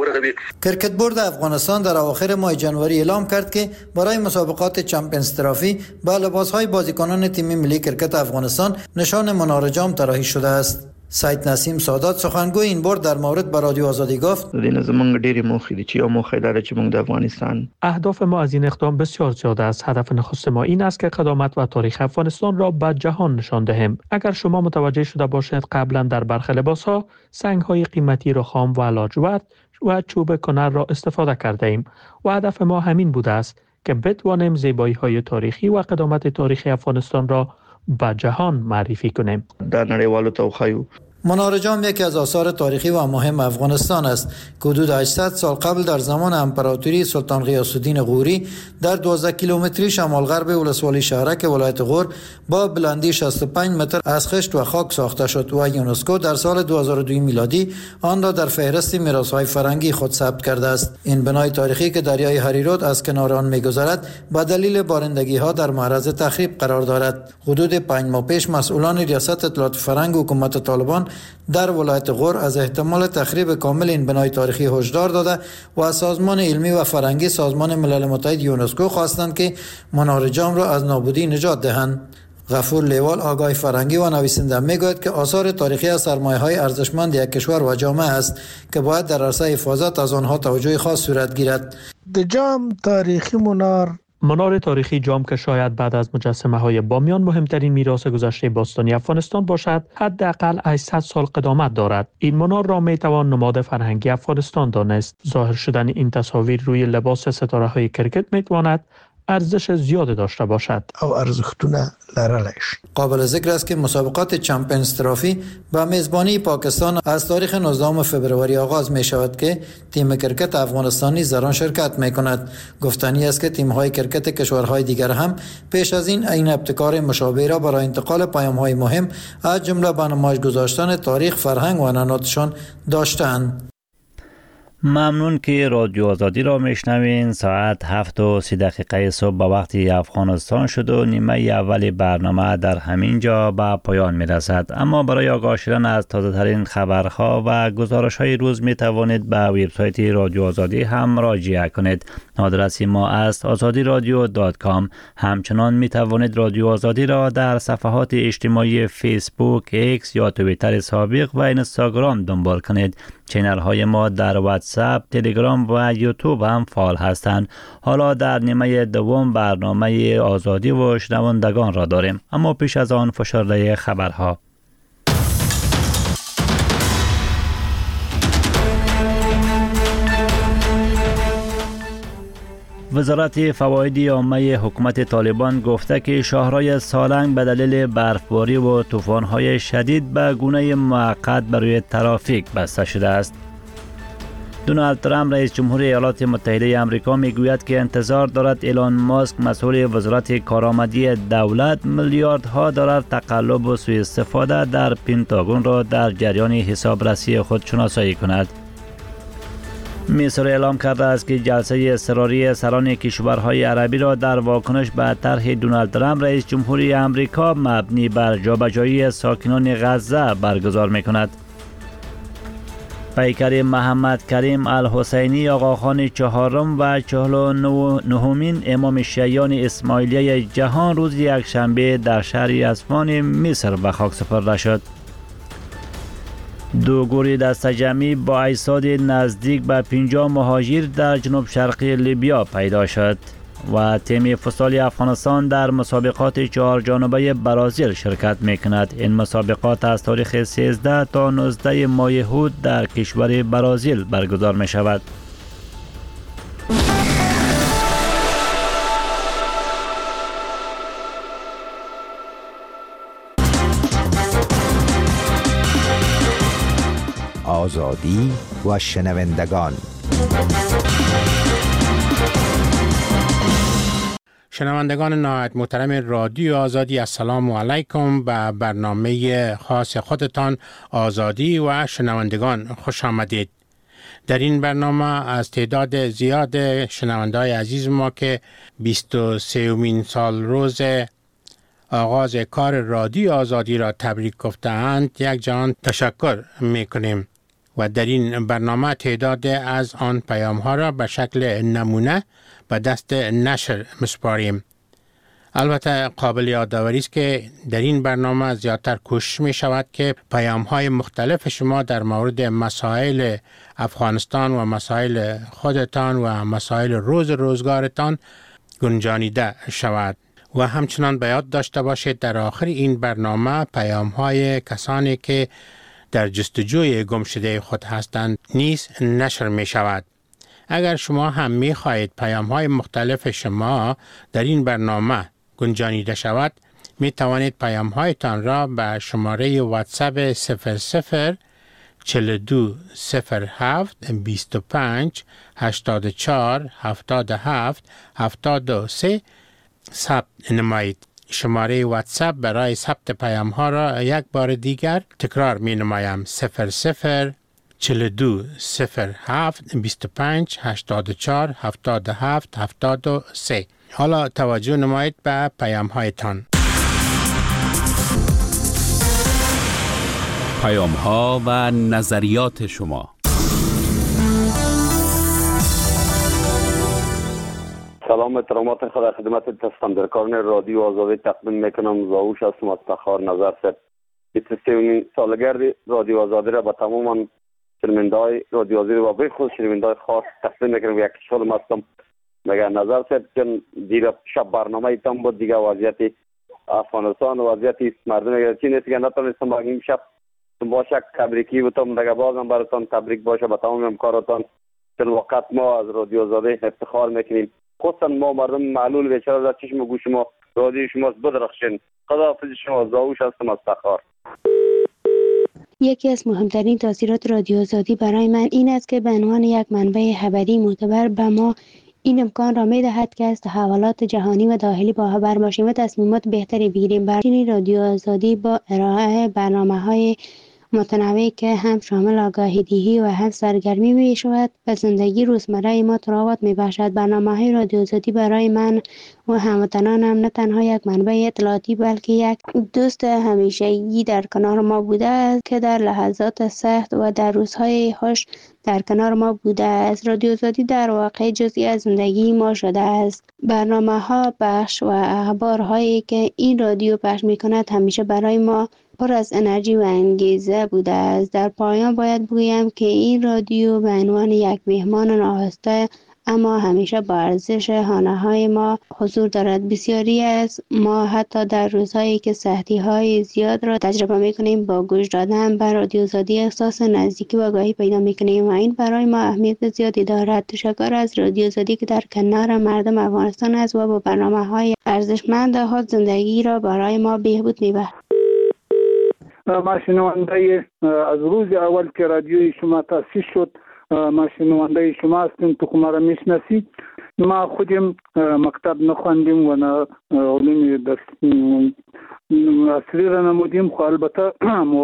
کرکت بورد افغانستان در اواخر ماه جنوری اعلام کرد که برای مسابقات چمپیونز ترافی به لباسهای بازیکنان تیم ملی کرکت افغانستان نشان منار جام طراحی شده است. سید نسیم سادات، سخنگوی این بورد، در مورد به رادیو آزادی گفت دین زمونږ ډېری موخې دي چې یو موخه داره چې موږ د افغانستان اهداف ما از این اقدام بسیار زیاد است. هدف نخست ما این است که قدامت و تاریخ افغانستان را به جهان نشان دهیم. اگر شما متوجه شده باشید قبلا در برخی لباس‌ها سنگ‌های قیمتی رخام و لاجورد و چوب کنر را استفاده کرده ایم و هدف ما همین بوده است که بتوانیم زیبایی‌های تاریخی و قدامت تاریخی افغانستان را به جهان معرفی کنیم. در نړیوالو ته وښایو. منار جام یکی از آثار تاریخی و مهم افغانستان است که حدود 800 سال قبل در زمان امپراتوری سلطان غیاث الدین غوری در 12 کیلومتری شمال غرب ولسوالی شهرک ولایت غور با بلندی 65 متر از خشت و خاک ساخته شد و یونسکو در سال 2002 میلادی آن را در فهرست میراث‌های فرهنگی خود ثبت کرده است. این بنای تاریخی که دریای هریرود از کنار آن می‌گذرد به دلیل بارندگی‌ها در معرض تخریب قرار دارد. حدود 5 ماه پیش مسئولان ریاست اطلاعات فرهنگ حکومت طالبان در ولایت غور از احتمال تخریب کامل این بنای تاریخی هشدار داده و از سازمان علمی و فرهنگی سازمان ملل متحد یونسکو خواستند که منار جام را از نابودی نجات دهند. غفور لیوال، آگاه فرهنگی و نویسنده، میگوید که آثار تاریخی از سرمایه‌های ارزشمند یک کشور و جامعه است که باید در عرصه حفاظت از آنها توجه خاص صورت گیرد. د جام تاریخی منار منار تاریخی جام که شاید بعد از مجسمه های بامیان مهمترین میراث گذشته باستانی افغانستان باشد، حداقل 800 سال قدامت دارد. این منار را می توان نماد فرهنگی افغانستان دانست. ظاهر شدن این تصاویر روی لباس ستاره های کرکت می تواند ارزش زیاد داشته باشد. او ارزښتونه لرلش. قابل ذکر است که مسابقات چمپیونز ترافی به میزبانی پاکستان از تاریخ 19 فوریه آغاز می شود که تیم کرکت افغانستانی در آن شرکت می کند. گفتنی است که تیم های کرکت کشورهای دیگر هم پیش از این ابتکار مشابه را برای انتقال پیام های مهم از جمله به نمایش گذاشتن تاریخ، فرهنگ و عنعناتشان داشتند. ممنون که رادیو آزادی را میشنوین. ساعت 7:30 صبح به وقت افغانستان شد و نیمه اول برنامه در همین جا به پایان میرسد. اما برای آگاه شدن از تازه ترین خبرها و گزارش های روز می توانید به وبسایت رادیو آزادی هم مراجعه کنید. آدرس ما است azadiradio.com. همچنان می توانید رادیو آزادی را در صفحات اجتماعی فیسبوک، ایکس یا توییتر سابق و اینستاگرام دنبال کنید. چینل های ما در واتساپ، تلگرام و یوتیوب هم فعال هستند. حالا در نیمه دوم برنامه آزادی و شنوندگان را داریم، اما پیش از آن فشرده خبرها. وزارت فواید عامه حکومت طالبان گفته که شاهرای سالنگ به دلیل برفباری و طوفان‌های شدید به گونه موقت برای ترافیک بسته شده است. دونالد ترامپ رئیس جمهور ایالات متحده آمریکا میگوید که انتظار دارد ایلان ماسک مسئول وزارت کارآمدی دولت میلیاردها دلار تقلب و سوء استفاده در پنتاگون را در جریان حسابرسی خود شناسایی کند. مصر اعلام کرده است که جلسه اضطراری سران کشورهای عربی را در واکنش به طرح دونالد ترامپ رئیس جمهوری آمریکا مبنی بر جابجایی ساکنان غزه برگزار می‌کند. پیکر محمد کریم الحسینی آقاخان چهارم و 49مین امام شیعیان اسماعیلیه جهان روز یکشنبه در شهر اصفهان مصر به خاک سپرده شد. دو گروه دست جمعی با اجساد نزدیک به 50 مهاجر در جنوب شرقی لیبیا پیدا شد و تیم فوتسال افغانستان در مسابقات 4 جانبه برازیل شرکت می‌کند. این مسابقات از تاریخ 13 تا 19 ماه هود در کشور برازیل برگزار می‌شود. آزادی و شنوندگان. شنوندگان نهایت محترم رادیو آزادی، السلام علیکم. به برنامه خاص خودتان آزادی و شنوندگان خوش آمدید. در این برنامه از تعداد زیاد شنوندای عزیز ما که 23مین سال روز آغاز کار رادیو آزادی را تبریک گفتند یک جان تشکر میکنیم و در این برنامه تعداد از آن پیام ها را به شکل نمونه به دست نشر مسپاریم. البته قابل یادآوری است که در این برنامه زیادتر کوشش می شود که پیام های مختلف شما در مورد مسائل افغانستان و مسائل خودتان و مسائل روزگارتان گنجانیده شود. و همچنان به یاد داشته باشید در آخر این برنامه پیام های کسانی که در جستجوی گمشده خود هستند نیز نشر می شود. اگر شما هم می خواهید پیام های مختلف شما در این برنامه گنجانیده شود، می توانید پیام هایتان را به شماره واتساپ 00 42 07 25 84 77 73 ثبت نمایید. شماره واتساپ برای ثبت پیام ها را یک بار دیگر تکرار می نمایم: 00 42 07 25 84 77 73. حالا توجه نمایید به پیام هایتان. پیام ها و نظریات شما. سلام احترامات خدا خدمت تصدیقکاران رادیو آزادی تقدیم میکنم. زاوش هستم از تخار نظر سر. 23 سالگرد رادیو آزادی را به تمام شنونده‌های رادیو آزادی و به خصوص شنونده‌های خاص تقدیم میکنم. یک خوشحالم هستم مگر نظر صاحب چون دیر شب برنامه ایتان بود دیگه وضعیت افغانستان و وضعیت مردم گرچی نیست که نتونستم با این شب با شک تبریکی بتم دیگه بازم براتون تبریک باشه به تمام همکاراتان. چون وقت ما از رادیو آزادی افتخار میکنیم، خصوصا ما مردم معلول بیچاره در چشم و گوش ما رادیو شماست بدرخشین. خداحافظ شما، زاوش هستم از تخار. یکی از مهمترین تاثیرات رادیو آزادی برای من این است که به عنوان یک منبع خبری معتبر به ما این امکان را می دهد که از تحولات جهانی و داخلی باخبر باشیم و تصمیمات بهتری بگیریم. برای رادیو آزادی با ارائه برنامه‌های متنوعی که هم شامل آگاهی دهی و هم سرگرمی می شود و زندگی روزمره ما تراوت می بخشد. برنامه‌های رادیو آزادی برای من و هموطنانم نه تنها یک منبع اطلاعاتی بلکه یک دوست همیشگی در کنار ما بوده است که در لحظات سخت و در روزهای خوش در کنار ما بوده است. رادیو آزادی در واقع جزئی از زندگی ما شده است. برنامه‌ها، بخش و اخبارهایی که این رادیو پخش می‌کند همیشه برای ما پر از انرژی و انگیزه بوده است. در پایان باید بگویم که این رادیو به عنوان یک مهمان ناخواسته اما همیشه با ارزش خانه‌های ما حضور دارد. بسیاری از ما حتی در روزهایی که سختی‌های زیاد را تجربه می‌کنیم با گوش دادن به رادیو آزادی احساس نزدیکی و آگاهی پیدا می‌کنیم و این برای ما اهمیت زیادی دارد. تشکر از رادیو آزادی که در کنار مردم افغانستان است و با برنامه‌های ارزشمند خود زندگی را برای ما بهبود می‌بخشد. ما شنونده از روز اول که رادیوی شما تأسیس شد ما شنونده شما هستیم، تو ما را میشناسید. ما خودم مکتب نخواندیم و نه علوم اصلی را نمودیم، خو البته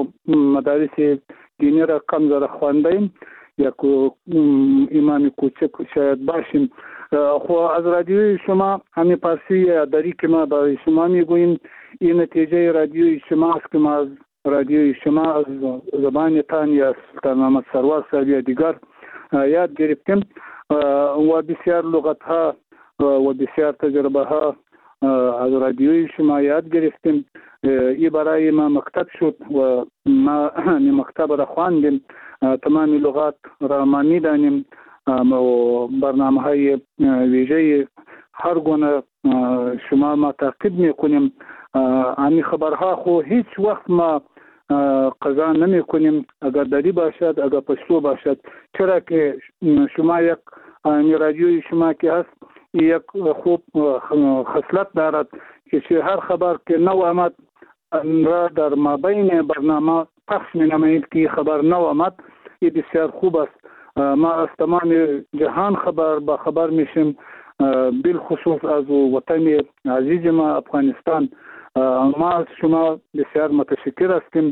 مدارس دینی را کم ذره خواندیم، یک ایمان کوچک شاید باشیم. خو از رادیوی شما همین پارسی داری که ما برای شما میگوییم این نتیجه رادیوی شما است که ما از رادیوی شما از زبان تان یا سلطان محمد سروار صاحب یا دیگر یاد گرفتیم و بسیار لغت ها و بسیار تجربه ها از رادیوی شما یاد گرفتیم. این برای ما مکتب شد و ما مکتب را خواندیم، تمام لغات را ما میدانیم و برنامه های ویژه هر گونه شما ما تعقیب میکنیم. همین خبرها خو هیچ وقت ما قضا نمی کنیم، اگر دری باشد اگر پشتو باشد، چرا که شما یک رادیوی شما که هست یک خوب خصلت دارد که هر خبر که نو آمد را در مابین برنامه پخش می نمایید که خبر نو آمد. این بسیار خوب است. ما از تمام جهان با خبر میشیم، بالخصوص از وطن عزیز ما افغانستان. ما از شما بسیار متشکر هستیم.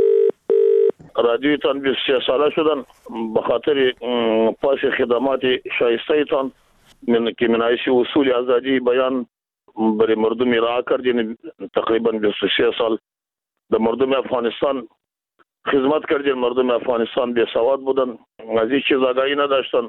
رادیوی تان 23 ساله شدن به خاطر پاس خدمات شایسته تان که منایش اصول آزادی بیان برای مردم را کردین. تقریبا 23 سال در مردم افغانستان خدمت کردین. مردم افغانستان بی سواد بودن، از این چیز آگاهی نداشتن.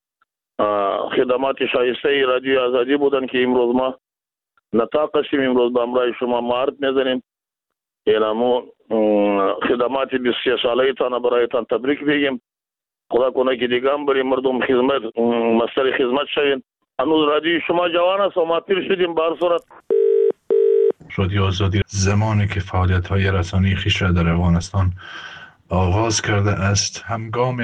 خدمات شایسته رادیو آزادی بودن که امروز ما نطاق هستیم، امروز به امرای شما معرض میزنیم. اینمو خدمات 23 ساله تان برایتان تبریک بگیم. خدا کنه که دیگه هم برای مردم خدمت مستر خدمت شوین. هنوز رادیو شما جوان است و ما پیر شدیم. به هر صورت رادیو آزادی زمانی که فعالیت‌های رسانه‌ای خویش را در افغانستان آغاز کرده است، همگام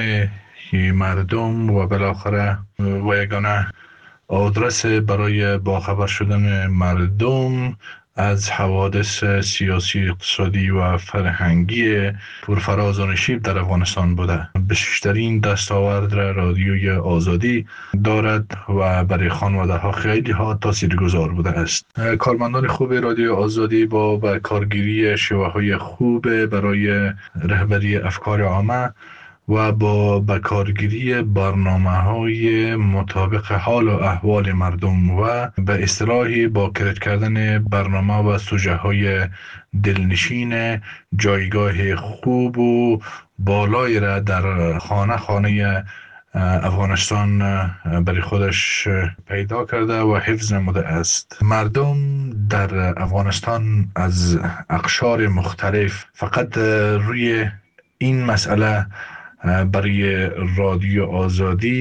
مردم و بالاخره و یگانه آدرس برای باخبر شدن مردم از حوادث سیاسی، اقتصادی و فرهنگی پرفراز و نشیب در افغانستان بوده. بیشترین دستاورد را رادیوی آزادی دارد و برای خانواده ها خیلی ها تاثیرگذار بوده است. کارمندان خوب رادیو آزادی با کارگیری شیوه های خوب برای رهبری افکار عامه و با بکارگیری برنامه‌های مطابق حال و احوال مردم و به اصطلاحی با کرد کردن برنامه و سوژه‌های دلنشین جایگاه خوب و بالایی را در خانه افغانستان برای خودش پیدا کرده و حفظ نموده است. مردم در افغانستان از اقشار مختلف فقط روی این مسئله برای رادیو آزادی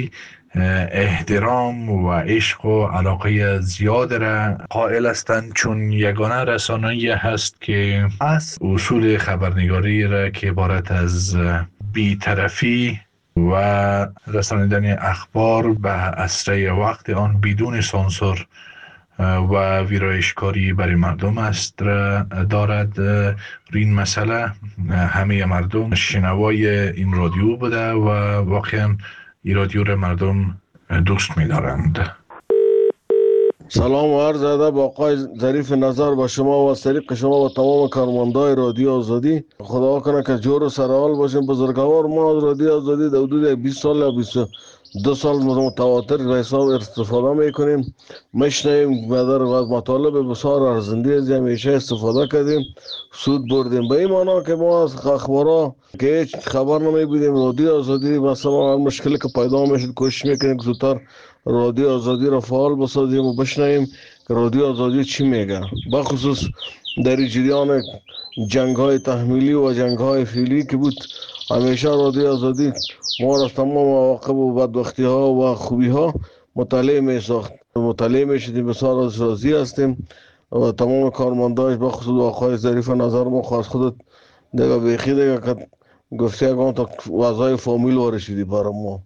احترام و عشق و علاقه زیاد را قائل هستند، چون یگانه رسانه‌ای هست که از اصول خبرنگاری را که عبارت از بی‌طرفی و رسانیدن اخبار به اسرع وقت آن بدون سانسور و ویرایشکاری برای مردم است را دارد. این مسئله همه مردم شنوای این رادیو بوده و واقعا این رادیو را مردم دوست می دارند. سلام و عرض ادب آقای ظریف نظر با شما و از طریق شما و تمام کارمندای رادیو آزادی. خدا کنه که جور و سرحال باشیم. بزرگوار ما از رادیو آزادی در حدود 20 سال یا 22 سال متواتر به حساب استفاده میکنیم، میشنویم و از مطالب بسیار ارزنده از همیشه استفاده کردیم، سود بردیم. به این معنا که ما از اخبارا که هیچ خبر نمی بودیم، رادیو آزادی مثلا هر مشکلی که پیدا میشد کوشش میکنیم که زودتر رادیو آزادی را فعال بسازیم و بشنویم که رادیو آزادی چی میگه. بخصوص در جریان جنگ های تحمیلی و جنگ های فعلی که بود، همیشه رادیو آزادی ما را از تمام عواقب و بدبختی ها و خوبی ها مطلع می ساخت. مطلع می شدیم، بسیار از راضی هستیم و تمام کارمنداش بخصوص آقای ظریف نظر ما خواست خودت دیگه بیخی دیگه که گفته اگه تا وضعای فامیل وارشیدی برای ما.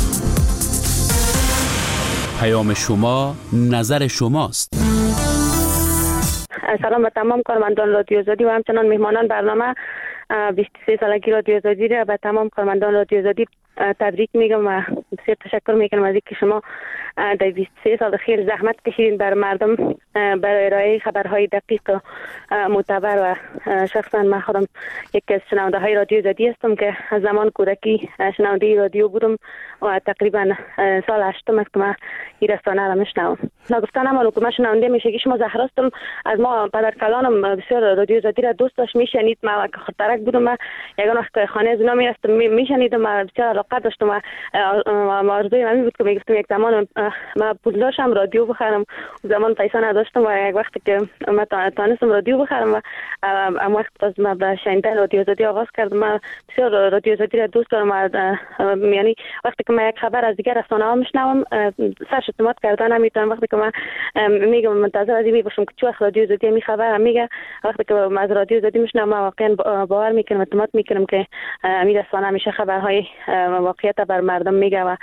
پیام شما نظر شماست. سلام به تمام کارمندان رادیو آزادی و همچنان مهمانان برنامه 23 سالگی رادیو آزادی را به تمام کارمندان رادیو آزادی تبریک میگم و بسیار تشکر میکنم از اینکه شما در 23 سال خیلی زحمت کشیدین بر مردم برای ارائه خبرهای دقیق و معتبر و شخصا من خودم یکی از شنونده های رادیو آزادی هستم که از زمان کودکی شنونده رادیو بودم و تقریبا سال 8 است که من این رسانه را میشنوم. نگفتنم رو که من شنونده میشگی شما زهرا هستم. از ما پدر کلانم بسیار رادیو آزادی را دوست داشت، میشنید. من که خاطرک بودم، من یگان وقت خانه از اونا میرفتم میشنیدم و بسیار علاقه داشتم و آرزوی من بود که میگفتم یک زمان من پول داشتم رادیو بخرم. زمان پیسه نداشتم و یک وقتی که من تانستم رادیو بخرم و ام وقت باز من به شنیدن رادیو آزادی آغاز کردم. من بسیار رادیو آزادی را دوست دارم و یعنی وقتی که من یک خبر از دیگر رسانه‌ها میشنوم سرش اعتماد کردن نمیتونم. وقتی که من میگم منتظر از این باشم که چه وقت رادیو آزادی می خبر میگه، وقتی که من از رادیو آزادی میشنوم واقعا باور میکنم، اعتماد میکنم که این رسانه همیشه خبرهای واقعیت بر مردم میگه و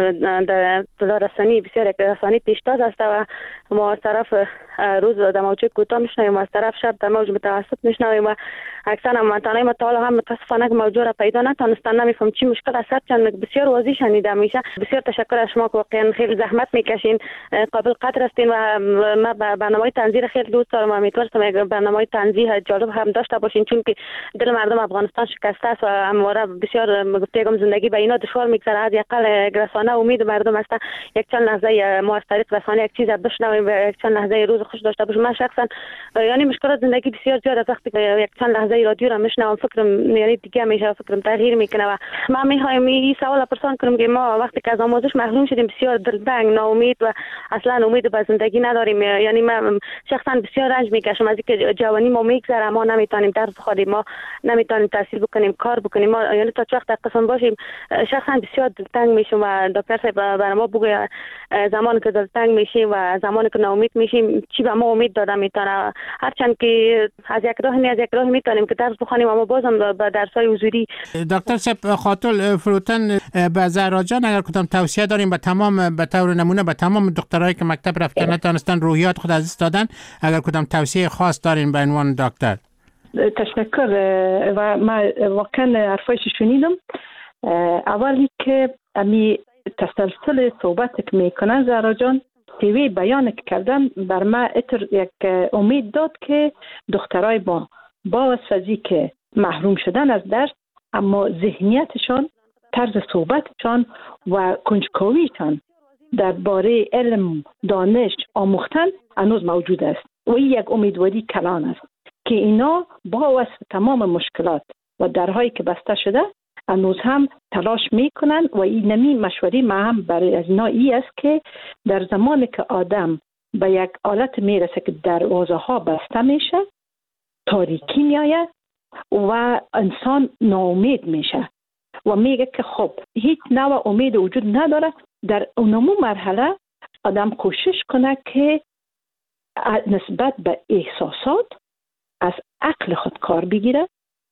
در رسانی بسیار یک رسانی پیشتاز است و ما از طرف روز در موج کوتاه میشنویم و از طرف شب در موج متوسط میشنویم و اکثر منطقه ما تا هم متاسفانه که موضوع را پیدا نتونستم. نمیفهم چی مشکل است، چند بسیار واضح شنیده میشه. بسیار تشکر از شما که واقعا خیلی زحمت میکشین، قابل قدر هستین و ما برنامه تنظیر خیلی دوست دارم و امیدوارم یک برنامه تنظیر جالب هم داشته باشین، چون که دل مردم افغانستان شکسته است و همواره بسیار گفتم زندگی به اینا دشوار میگذره. از یقل رسانه امید مردم است یک چند لحظه ما از طریق رسانه یک چیز بشنویم و یک چند لحظه روز خوش داشته باشیم. من شخصا یعنی مشکلات زندگی بسیار زیاد است. وقتی که یک چند لحظه رادیو را میشنوم فکرم یعنی دیگه میشه، فکرم تغییر میکنه و من میخوایم این سوال پرسان کنم که ما وقتی که از آموزش محروم شدیم بسیار دلتنگ، ناامید و اصلا امید به زندگی نداریم. یعنی من شخصا بسیار رنج میکشم از اینکه جوانی ما میگذره، ما نمیتونیم درس بخونیم، ما نمیتونیم تحصیل بکنیم، کار بکنیم. ما یعنی تا چه وقت قسم باشیم شخصا بسیار دلتنگ میشم و دکتر صاحب برای ما بگه زمانی که دلتنگ میشیم و زمانی که ناامید میشیم چی به ما امید داده میتونه. هرچند که از یک راه میتونیم که درس بخونیم اما بازم به درس‌های حضوری. دکتر صاحب خاطر فروتن به زهرا جان اگر کدام توصیه داریم به تمام به طور نمونه به تمام دخترایی که مکتب رفتن نتونستن روحیات خود از دست دادن، اگر کدام توصیه خاص دارین به عنوان دکتر؟ تشکر و من واقعا حرفایش شنیدم. اولی که امی تسلسل صحبت که میکنن زهرا جان تیوی بیان که کردن بر ما یک امید داد که دخترای با واسه که محروم شدن از درس اما ذهنیتشان، طرز صحبتشان و کنجکاویشان درباره علم دانش آموختن هنوز موجود است و این یک امیدواری کلان است که اینا با واسه تمام مشکلات و درهایی که بسته شده هنوز هم تلاش میکنن و این نمی مشوری ما هم برای از اینا ای است که در زمانی که آدم به یک حالت میرسه که دروازه ها بسته میشه، تاریکی میآید و انسان ناامید میشه و میگه که خب هیچ نوع امید وجود نداره در اونمو مرحله آدم کوشش کنه که نسبت به احساسات از عقل خود کار بگیره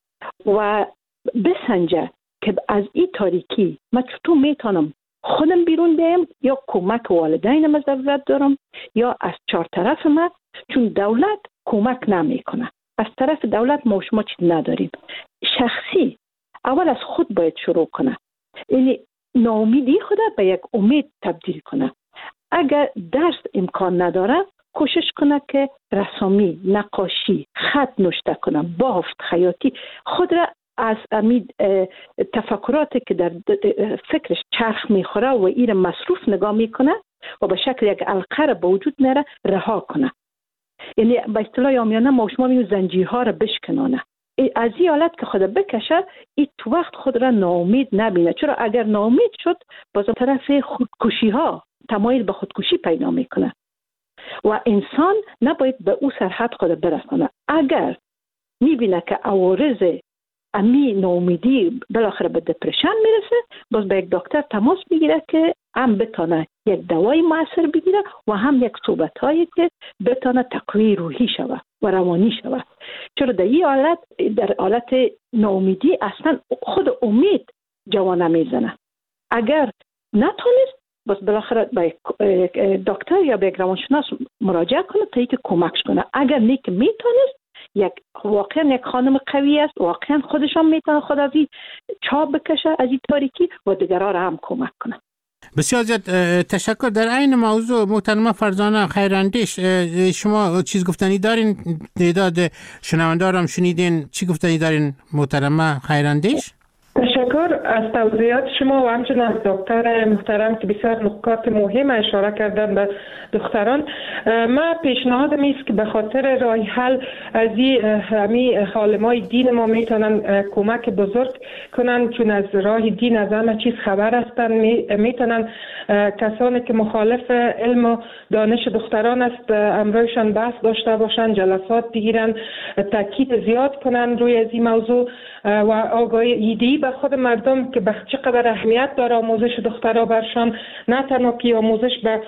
و بسنجه که از این تاریکی من چطور میتونم خودم بیرون بیم یا کمک والدینم ضرورت دارم یا از چهار طرف من، چون دولت کمک نمیکنه. از طرف دولت ما شما چیز نداریم. شخصی اول از خود باید شروع کنه، یعنی ناامیدی خود به یک امید تبدیل کنه. اگر درس امکان نداره کوشش کنه که رسامی، نقاشی، خط نوشته کنه، بافت، خیاطی خود را از امید تفکراتی که در فکرش چرخ میخوره و این مصروف نگاه میکنه و به شکل یک علقه را به وجود میاره رها کنه. یعنی به اصطلاح عامیانه ما شما میگیم زنجیرها را بشکنانه. از این حالت که خود بکشه این تو وقت خود را ناامید نبینه. چرا اگر ناامید شد باز طرف خودکشی ها تمایل به خودکشی پیدا میکنه و انسان نباید به او سرحد خود برسانه. اگر میبینه که عوارض امی ناامیدی بالاخره به دپرشن میرسه، باز به یک دکتر تماس میگیره که هم بتونه یک دوای مؤثر بگیره و هم یک صحبت هایی که بتونه تقویت روحی شود و روانی شود. چرا در این حالت، در حالت ناامیدی اصلا خود امید جوانه میزنه. اگر نتونست باز بالاخره به دکتر یا به یک روانشناس مراجعه کنه تا اینکه کمکش کنه. اگر نیک میتونست واقعا یک خانم قوی است، واقعا خودش هم میتونه خود از این چاب بکشه از این تاریکی و دیگران را هم کمک کنه. بسیار زیاد تشکر. در این موضوع محترمه فرزانه خیراندیش، شما چیز گفتنی دارین؟ تعداد شنوندگان هم شنیدین، چی گفتنی دارین محترمه خیراندیش؟ تشکر از توضیحات شما و همچنین از دکتر محترم که بسیار نکات مهم اشاره کردن به دختران. ما پیشنهاد میست که به خاطر راه حل از این عالمای دین ما میتونن کمک بزرگ کنن، چون از راه دین از همه چیز خبر هستن. میتونن کسانی که مخالف علم و دانش دختران است امروزشان بحث داشته باشن، جلسات بگیرن، تاکید زیاد کنن روی از این موضوع و آگاهی ایدی به خود مردم که به چقدر اهمیت داره آموزش دخترها برشان. نه تنها که آموزش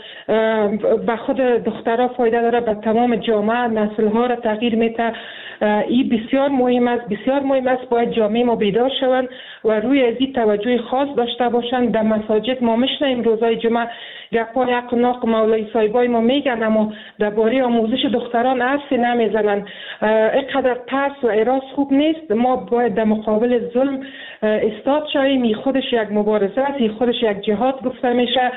به خود دخترها فایده داره، به تمام جامعه نسل‌ها را تغییر میده. این بسیار مهم است، بسیار مهم است. باید جامعه ما بیدار شوند و روی از این توجه خاص داشته باشند. در مساجد ما میشنیم روزهای جمعه گپای حق و ناق مولای صاحبای ما میگن، اما درباره آموزش دختران حرفی نمیزنن. اینقدر ترس و اراس خوب نیست. ما باید در مقابل ظلم استاد شویم. این خودش یک مبارزه است، این خودش یک جهاد گفته میشه.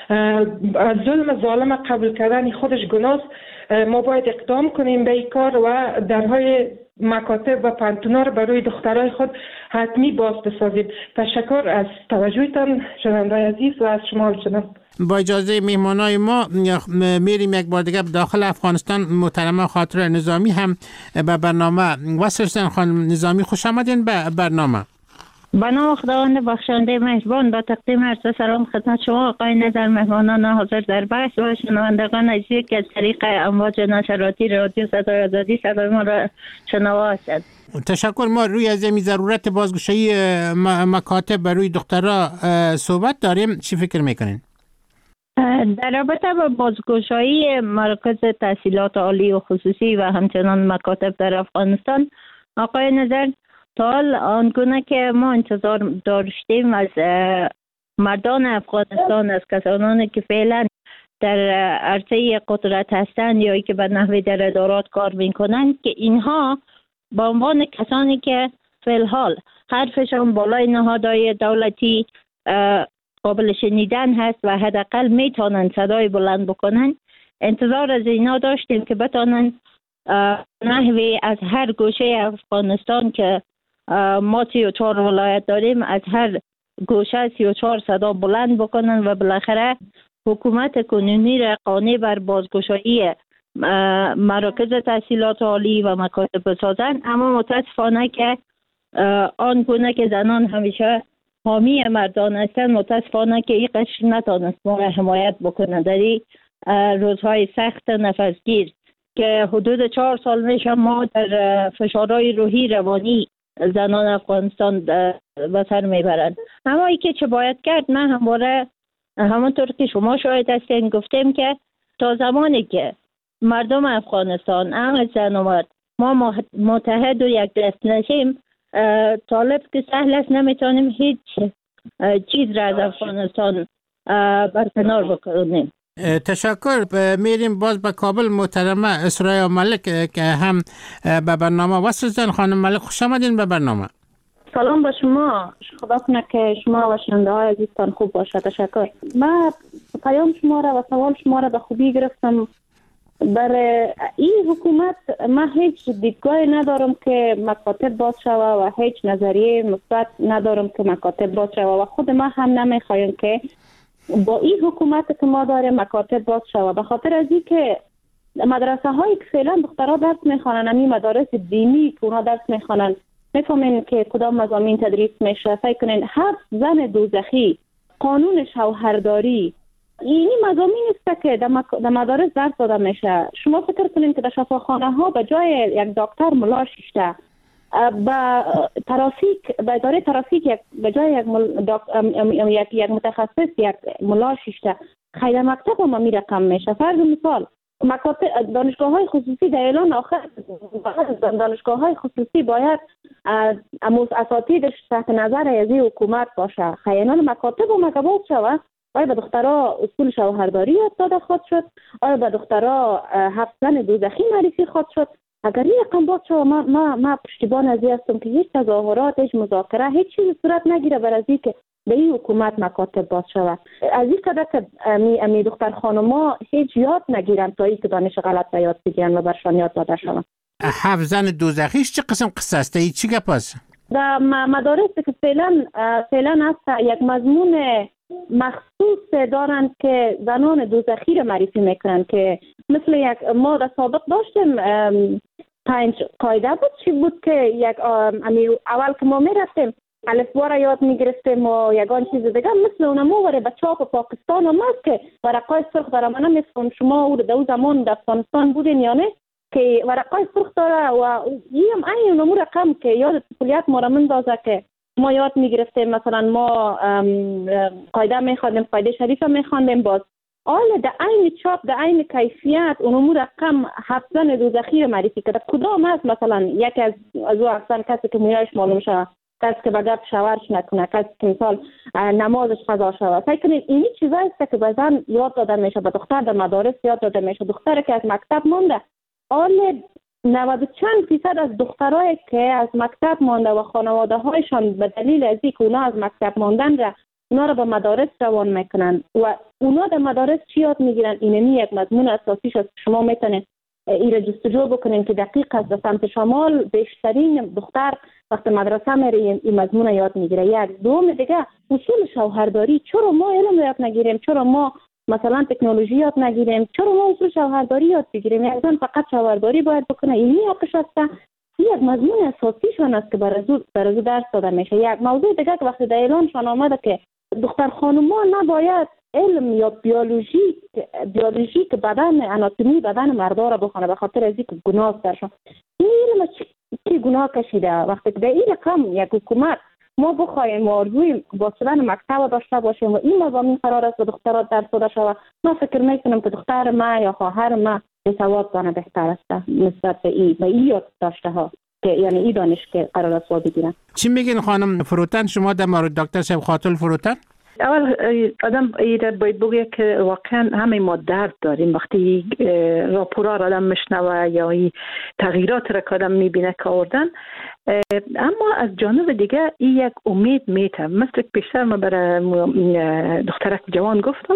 ظلم ظالم قبول کردن خودش گناه. ما باید اقدام کنیم به این کار و درهای مکاتب و پانتونا رو برای دخترای خود حتمی باز بسازیم. تشکر از توجهتان شنوندگان عزیز و از شما جناب. با اجازه میهمانای ما میریم یک بار دیگه داخل افغانستان. محترمه خاطر نظامی هم به برنامه وصل شدن. خانم نظامی خوش آمدین به برنامه. به نام خداوند بخشنده مهربان با تقدیم عرض سلام خدمت شما آقای نظر، مهمانان حاضر در بحث و شنوندگان عزیزی که از طریق امواج نشراتی رادیو صدای آزادی صدای ما را شنوا هستند. تشکر. ما روی از این ضرورت بازگشایی مکاتب برای دخترها صحبت داریم. چی فکر میکنین؟ در رابطه با بازگشایی مراکز تحصیلات عالی و خصوصی و همچنان مکاتب در افغانستان، آقای نظر، تا حال آنگونه که ما انتظار داشتیم از مردان افغانستان، از کسانی که فعلا در عرصه قدرت هستند یا که به نحوی در ادارات کار میکنند، که اینها به عنوان کسانی که فعال حرفشان بالای نهادهای دولتی قابل شنیدن هست و حداقل میتونن صدای بلند بکنن، انتظار از اینا داشتیم که بتونن نحوی از هر گوشه افغانستان که ما 34 ولایت داریم، از هر گوشه 34 صدا بلند بکنن و بالاخره حکومت کنونی را قانع بر بازگشایی مراکز تحصیلات عالی و مکاتب بسازن. اما متاسفانه که آنگونه که زنان همیشه حامی مردان هستند، متاسفانه که این قشر نتانست ما را حمایت بکنه در این روزهای سخت نفسگیر که حدود 4 سال میشه ما در فشارهای روحی روانی زنان افغانستان به سر میبرند. اما ای که چه باید کرد، من همواره همونطور که شما شاهد هستین گفتیم که تا زمانی که مردم افغانستان اهل زن و مرد ما متحد و یک دست نشیم، طالب که سهل است نمیتونیم هیچ چیز را از افغانستان برکنار بکنیم. تشکر. میریم باز به کابل. محترمه اسرای ملک که هم به برنامه وصل شدن. خانم ملک خوش آمدین به برنامه. سلام به شما. خدا کنه که شما و شنونده های عزیزتان خوب باشه. تشکر. من پیام شما را و سوال شما را به خوبی گرفتم. برای این حکومت من هیچ دیدگاهی ندارم که مکاتب باز شوه و هیچ نظریه مثبت ندارم که مکاتب باز شوه و خود ما هم نمیخوایم که با این حکومت که ما داریم مکاتب باز شوه، به خاطر از این که مدرسه هایی که فعلا دخترها درس میخوانن، همین مدارس دینی که اونا درس میخوانن، میفهمین که کدام مضامین تدریس میشه. فکر کنین 7 زن دوزخی، قانون شوهرداری، اینی مضامین است که در مدارس درس داده میشه. شما فکر کنین که در شفاخانه ها به جای یک دکتر ملا شیشته، با ترافیک، با اداره ترافیک به جای یک متخصص یک ملا شیشته، خیلی مکتب هم می رقم میشه. فرض مثال مکاتب، دانشگاه های خصوصی در اعلان آخر دانشگاه های خصوصی باید اساتیدش تحت نظر از حکومت باشه. خیانان مکاتب و مکباز شوه. آیا به دخترها اصول شوهرداری یاد داده خواهد شد؟ آیا به دخترها 7 زن دوزخی معرفی خواهد شد؟ اگر این رقم باز شد، ما پشتیبان از این هستم که هیچ تظاهرات، هیچ مذاکره، هیچ چیزی صورت نگیره بر از این که به این حکومت مکاتب باز شود. از این قدر که امی دختر خانوما هیچ یاد نگیرن تا این که دانش غلط یاد بگیرن و برشان یاد داده شود. 7 زن دوزخیش چه قسم قصه است؟ این چی گپ است؟ در مدارسی که فعلا هست یک مضمون مخصوص دارند که زنان دوزخی را معرفی میکنن، که مثل یک ما در سابق داشتیم 5 قاعده بود. چی بود که یک اول که ما میرفتیم الفبا را یاد میگرفتیم و یگان چیز دیگه مثل اونمو وره به چاپ پاکستان هم هست که ورقای سرخ داره. من نمیفهم شما او در زمان در افغانستان بودین یا نه که ورقای سرخ داره و هم این اونمو رقم که یاد طفولیت ما را مندازه که ما یاد میگرفتیم. مثلا ما قاعده میخواندیم، قاعده شریفه میخواندیم، باز آله در عین چاپ در عین کیفیت اونمو رقم 7 زن دوزخی رو معرفی کرده. کدام هست؟ مثلا یکی از او احسان کسی که مویایش معلوم شده، کسی که بگرد شورش نکنه، کسی که مثال نمازش قضا شده. فکر کنید اینی چیزایی است که به زن یاد داده میشه، به دختر در مدارس یاد داده میشه. دختر که از مکتب مونده، آله 90 چند فیصد از دخترایی که از مکتب مانده و خانواده هایشان به دلیل از اینکه اونا از مکتب ماندن را اونا را به مدارس روان میکنن و اونا در مدارس چی یاد میگیرن؟ اینمی یک مضمون اساسیش است. شما میتونید این را جستجو بکنین که دقیق است. در سمت شمال بیشترین دختر وقت مدرسه میره این مضمون یاد میگیره. یک دوم دیگه اصول شوهرداری. چرا ما علم یاد نگیریم؟ چرا ما مثلا تکنولوژی یاد نگیریم؟ چرا ما اصول شوهرداری یاد بگیریم؟ یک زن فقط شوهرداری باید بکنه، اینی حقش است. یک مضمون اساسیشان است که برای درس داده میشه. یک موضوع دیگه که وقتی در اعلانشان آمده که دختر خانوما نباید علم یا بیولوژی که بدن اناتومی بدن مردا را بخونه به خاطر از اینکه گناه درشون. این علم چی گناه کشیده؟ وقتی که در این رقم یک حکومت ما بخوایم آرزوی با شدن مکتب داشته باشیم و این مضامین قرار است به دخترات درس داده شود، من فکر میکنم که دختر ما یا خواهر ما سواد دانه بهتر است نسبت به این یاد داشته ها که یعنی این دانش که قرار است یاد بگیرن. چی میگین خانم فروتن شما در مورد دکتر صاحب خاتون فروتن؟ اول آدم ایره باید بگه که واقعا همه ما درد داریم وقتی راپورا را آدم میشنوه یا تغییرات را که آدم میبینه که آوردن. اما از جانب دیگه این یک امید میته. مثل پیشتر ما برای دخترک جوان گفتم،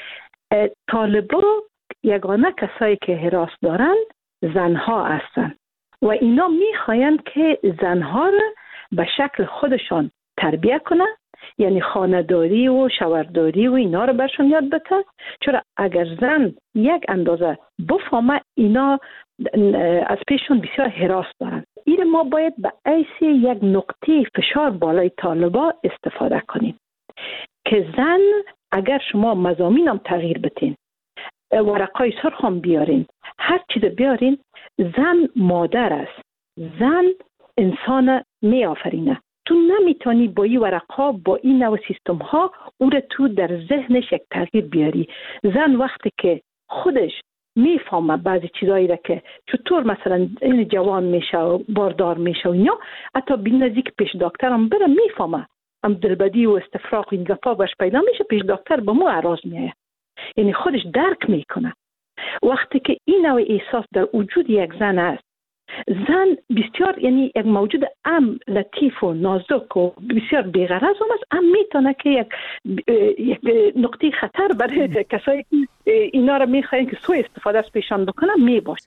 طالبا یگانه کسایی که حراس دارن زنها هستن و اینا میخواین که زنها را به شکل خودشان تربیه کنه، یعنی خانه‌داری و شوهرداری و اینا رو برشون یاد بده. چرا اگر زن یک اندازه بفهمه اینا از پیشون بسیار حراس دارن. این ما باید به حیث یک نقطه فشار بالای طالبا استفاده کنیم که زن اگر شما مضامین هم تغییر بتین، ورقای سرخ هم بیارین، هر چیز بیارین، زن مادر است، زن انسان می آفرینه. تو نمیتونی با این ورقا با این نوع سیستم ها او را تو در ذهنش یک تغییر بیاری. زن وقتی که خودش میفهمه بعضی چیزایی را که چطور مثلا این جوان میشه و باردار میشه و اینا، حتی بی نزدیک پیش دکتر هم بره میفهمه هم دلبدی و استفراغ این گپا باش پیدا میشه، پیش دکتر به مو عراض میایه، یعنی خودش درک میکنه. وقتی که این نوع احساس در وجود یک زن است، زن بسیار یعنی یک موجود لطیف و نازک و بسیار بی‌غرض است، میتونه که یک نقطه خطر برای کسایی که اینا را میخواین که سوء استفاده از پیشان بکنه میباشه.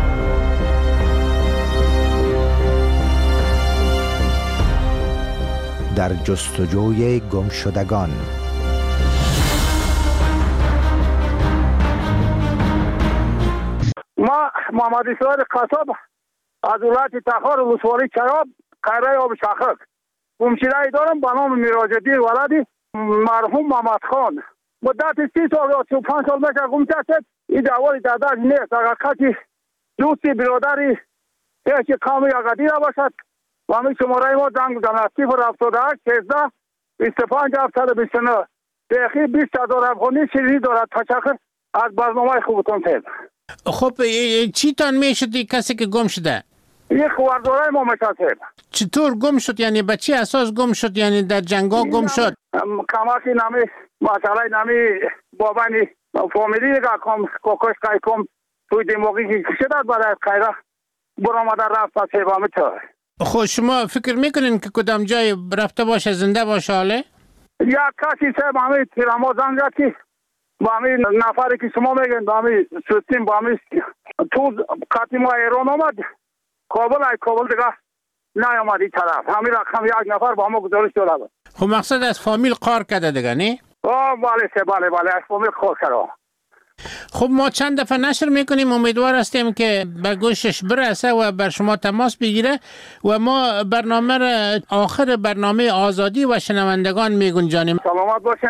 در جستجوی گمشدگان. ما محمد اسرائیل قصاب از ولایت تخار ولسوالی چراب قره آب شخک گمشده دارم به نام میراج‌الدین ولد مرحوم محمد خان. مدت 30 سال یا 35 سال میشه گمشده شد. این جوانی داداش نیست، اگر کسی دوستی برادری هیچ قومی اگدی باشد و همین شماره ما زنگ بزنه 078 16 25 729 دقیقی 20,000 افغانی شیرینی دارد. تشکر از برنامه خوبتون تید. خب چی تان میشدی کسی که گم شده؟ یک خوارداره ما میشد. چطور گم شد؟ یعنی به چی اساس گم شد؟ یعنی در جنگا گم شد؟ کماکی نمی مسئله نمی بابانی فامیلی که کم کوکش کای کم توی دماغی که شدد برای خیره برآمده رفت پس هیبامه چه. خب شما فکر میکنین که کدام جای رفته باشه زنده باشه حاله؟ یک کسی سه با همین تیرما زنگ رفتی با همین نفری که شما میگن با همین سوستیم با همین تو قطعی ما ایران آمد کابل دیگه نیامد این طرف. همین رقم یک نفر با همه گزارش داده. خب مقصد از فامیل کار کرده دیگه نه؟ بله از فامیل کار کرده. خب ما چند دفعه نشر میکنیم، امیدوار هستیم که به گوشش برسه و بر شما تماس بگیره و ما برنامه را آخر برنامه آزادی و شنوندگان میگنجانیم. سلامت باشین.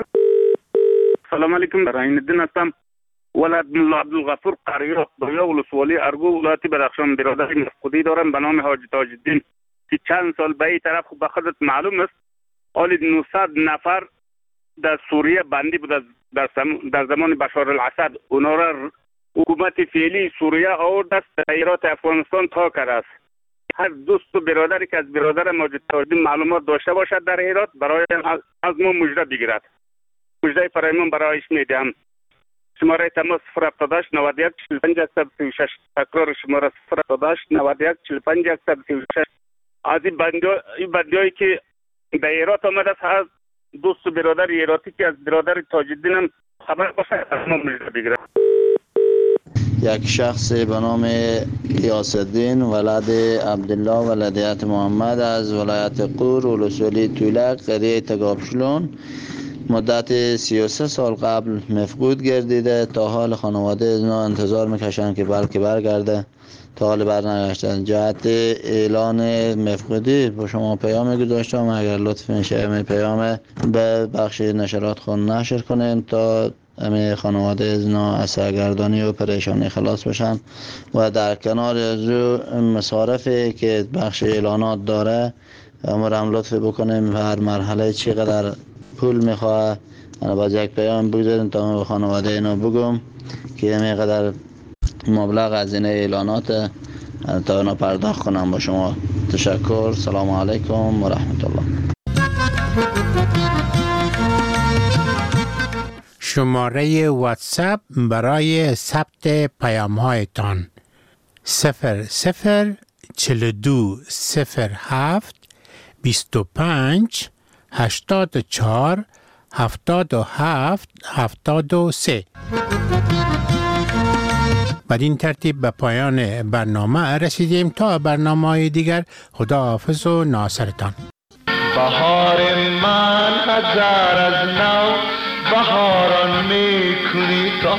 سلام علیکم، رحیم الدین هستم، ولد ملا عبدالغفور قریه دایا ولسوالی ارگو ولایت بدخشان. برادر مفقودی دارم به نام حاجی تاج الدین که چند سال به این طرف به خودت معلوم است حالی 900 نفر در سوریه بندی بود در زمان بشار الاسد. اونا را حکومت فعلی سوریه آورد است ایرات افغانستان تا کرده است. هر دوست و برادری که از برادر ماجد تاج الدین معلومات داشته باشد در هرات برای از ما مژده بگیرد. مژده فرایمان برایش میدم. شماره تماس 078 91 45 136. تکرار شماره 078 91 45 136. از این بندیایی که در هرات آمده است، دوست و برادر ایراتی که از برادر تاج الدین هم خبر باشه از ما مژده بگیرد. یک شخص به نام غیاث الدین ولد عبدالله ولدیت محمد از ولایت قور ولسوالی طولک قریه تگابشلون مدت 33 سال قبل مفقود گردیده. تا حال خانواده اینا انتظار میکشن که بلکه برگرده، تا حال برنگشتن. جهت اعلان مفقودی با شما پیام گذاشتم، اگر لطف میشه می پیام به بخش نشرات خون نشر کنین تا همه خانواده اینا از سرگردانی و پریشانی خلاص بشن و در کنار از مصارفی که بخش اعلانات داره امرم لطف بکنیم هر مرحله چقدر پول میخواه باز یک پیام بگذاریم تا به خانواده اینا بگم که همینقدر مبلغ از این اعلانات تا اینا پرداخت کنم. با شما تشکر. سلام علیکم و رحمت الله. شماره واتساپ برای ثبت پیام هایتان 004207 25 84 77 73. بدین ترتیب به پایان برنامه رسیدیم. تا برنامه‌های دیگر خداحافظ و ناصرتان. بهار من هزار از نو بهاران میکنی تا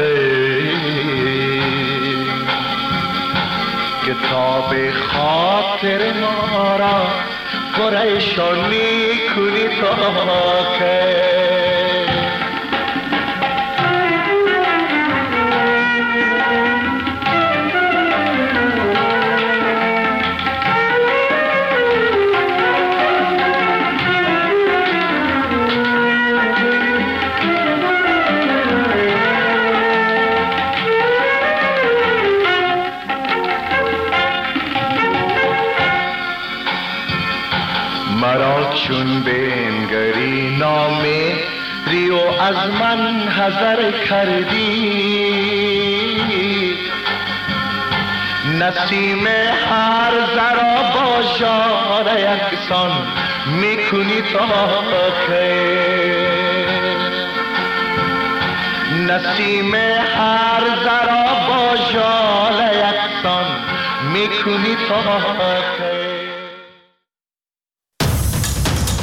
کتاب خاطر ما را پریشان میکنی تا که یا چون بنگری نامه ریو از من حذر کردی نسیم هر ذرا با ژاله یکسان میکنی تا که نسیم هر ذرا با ژاله یکسان میکنی تا که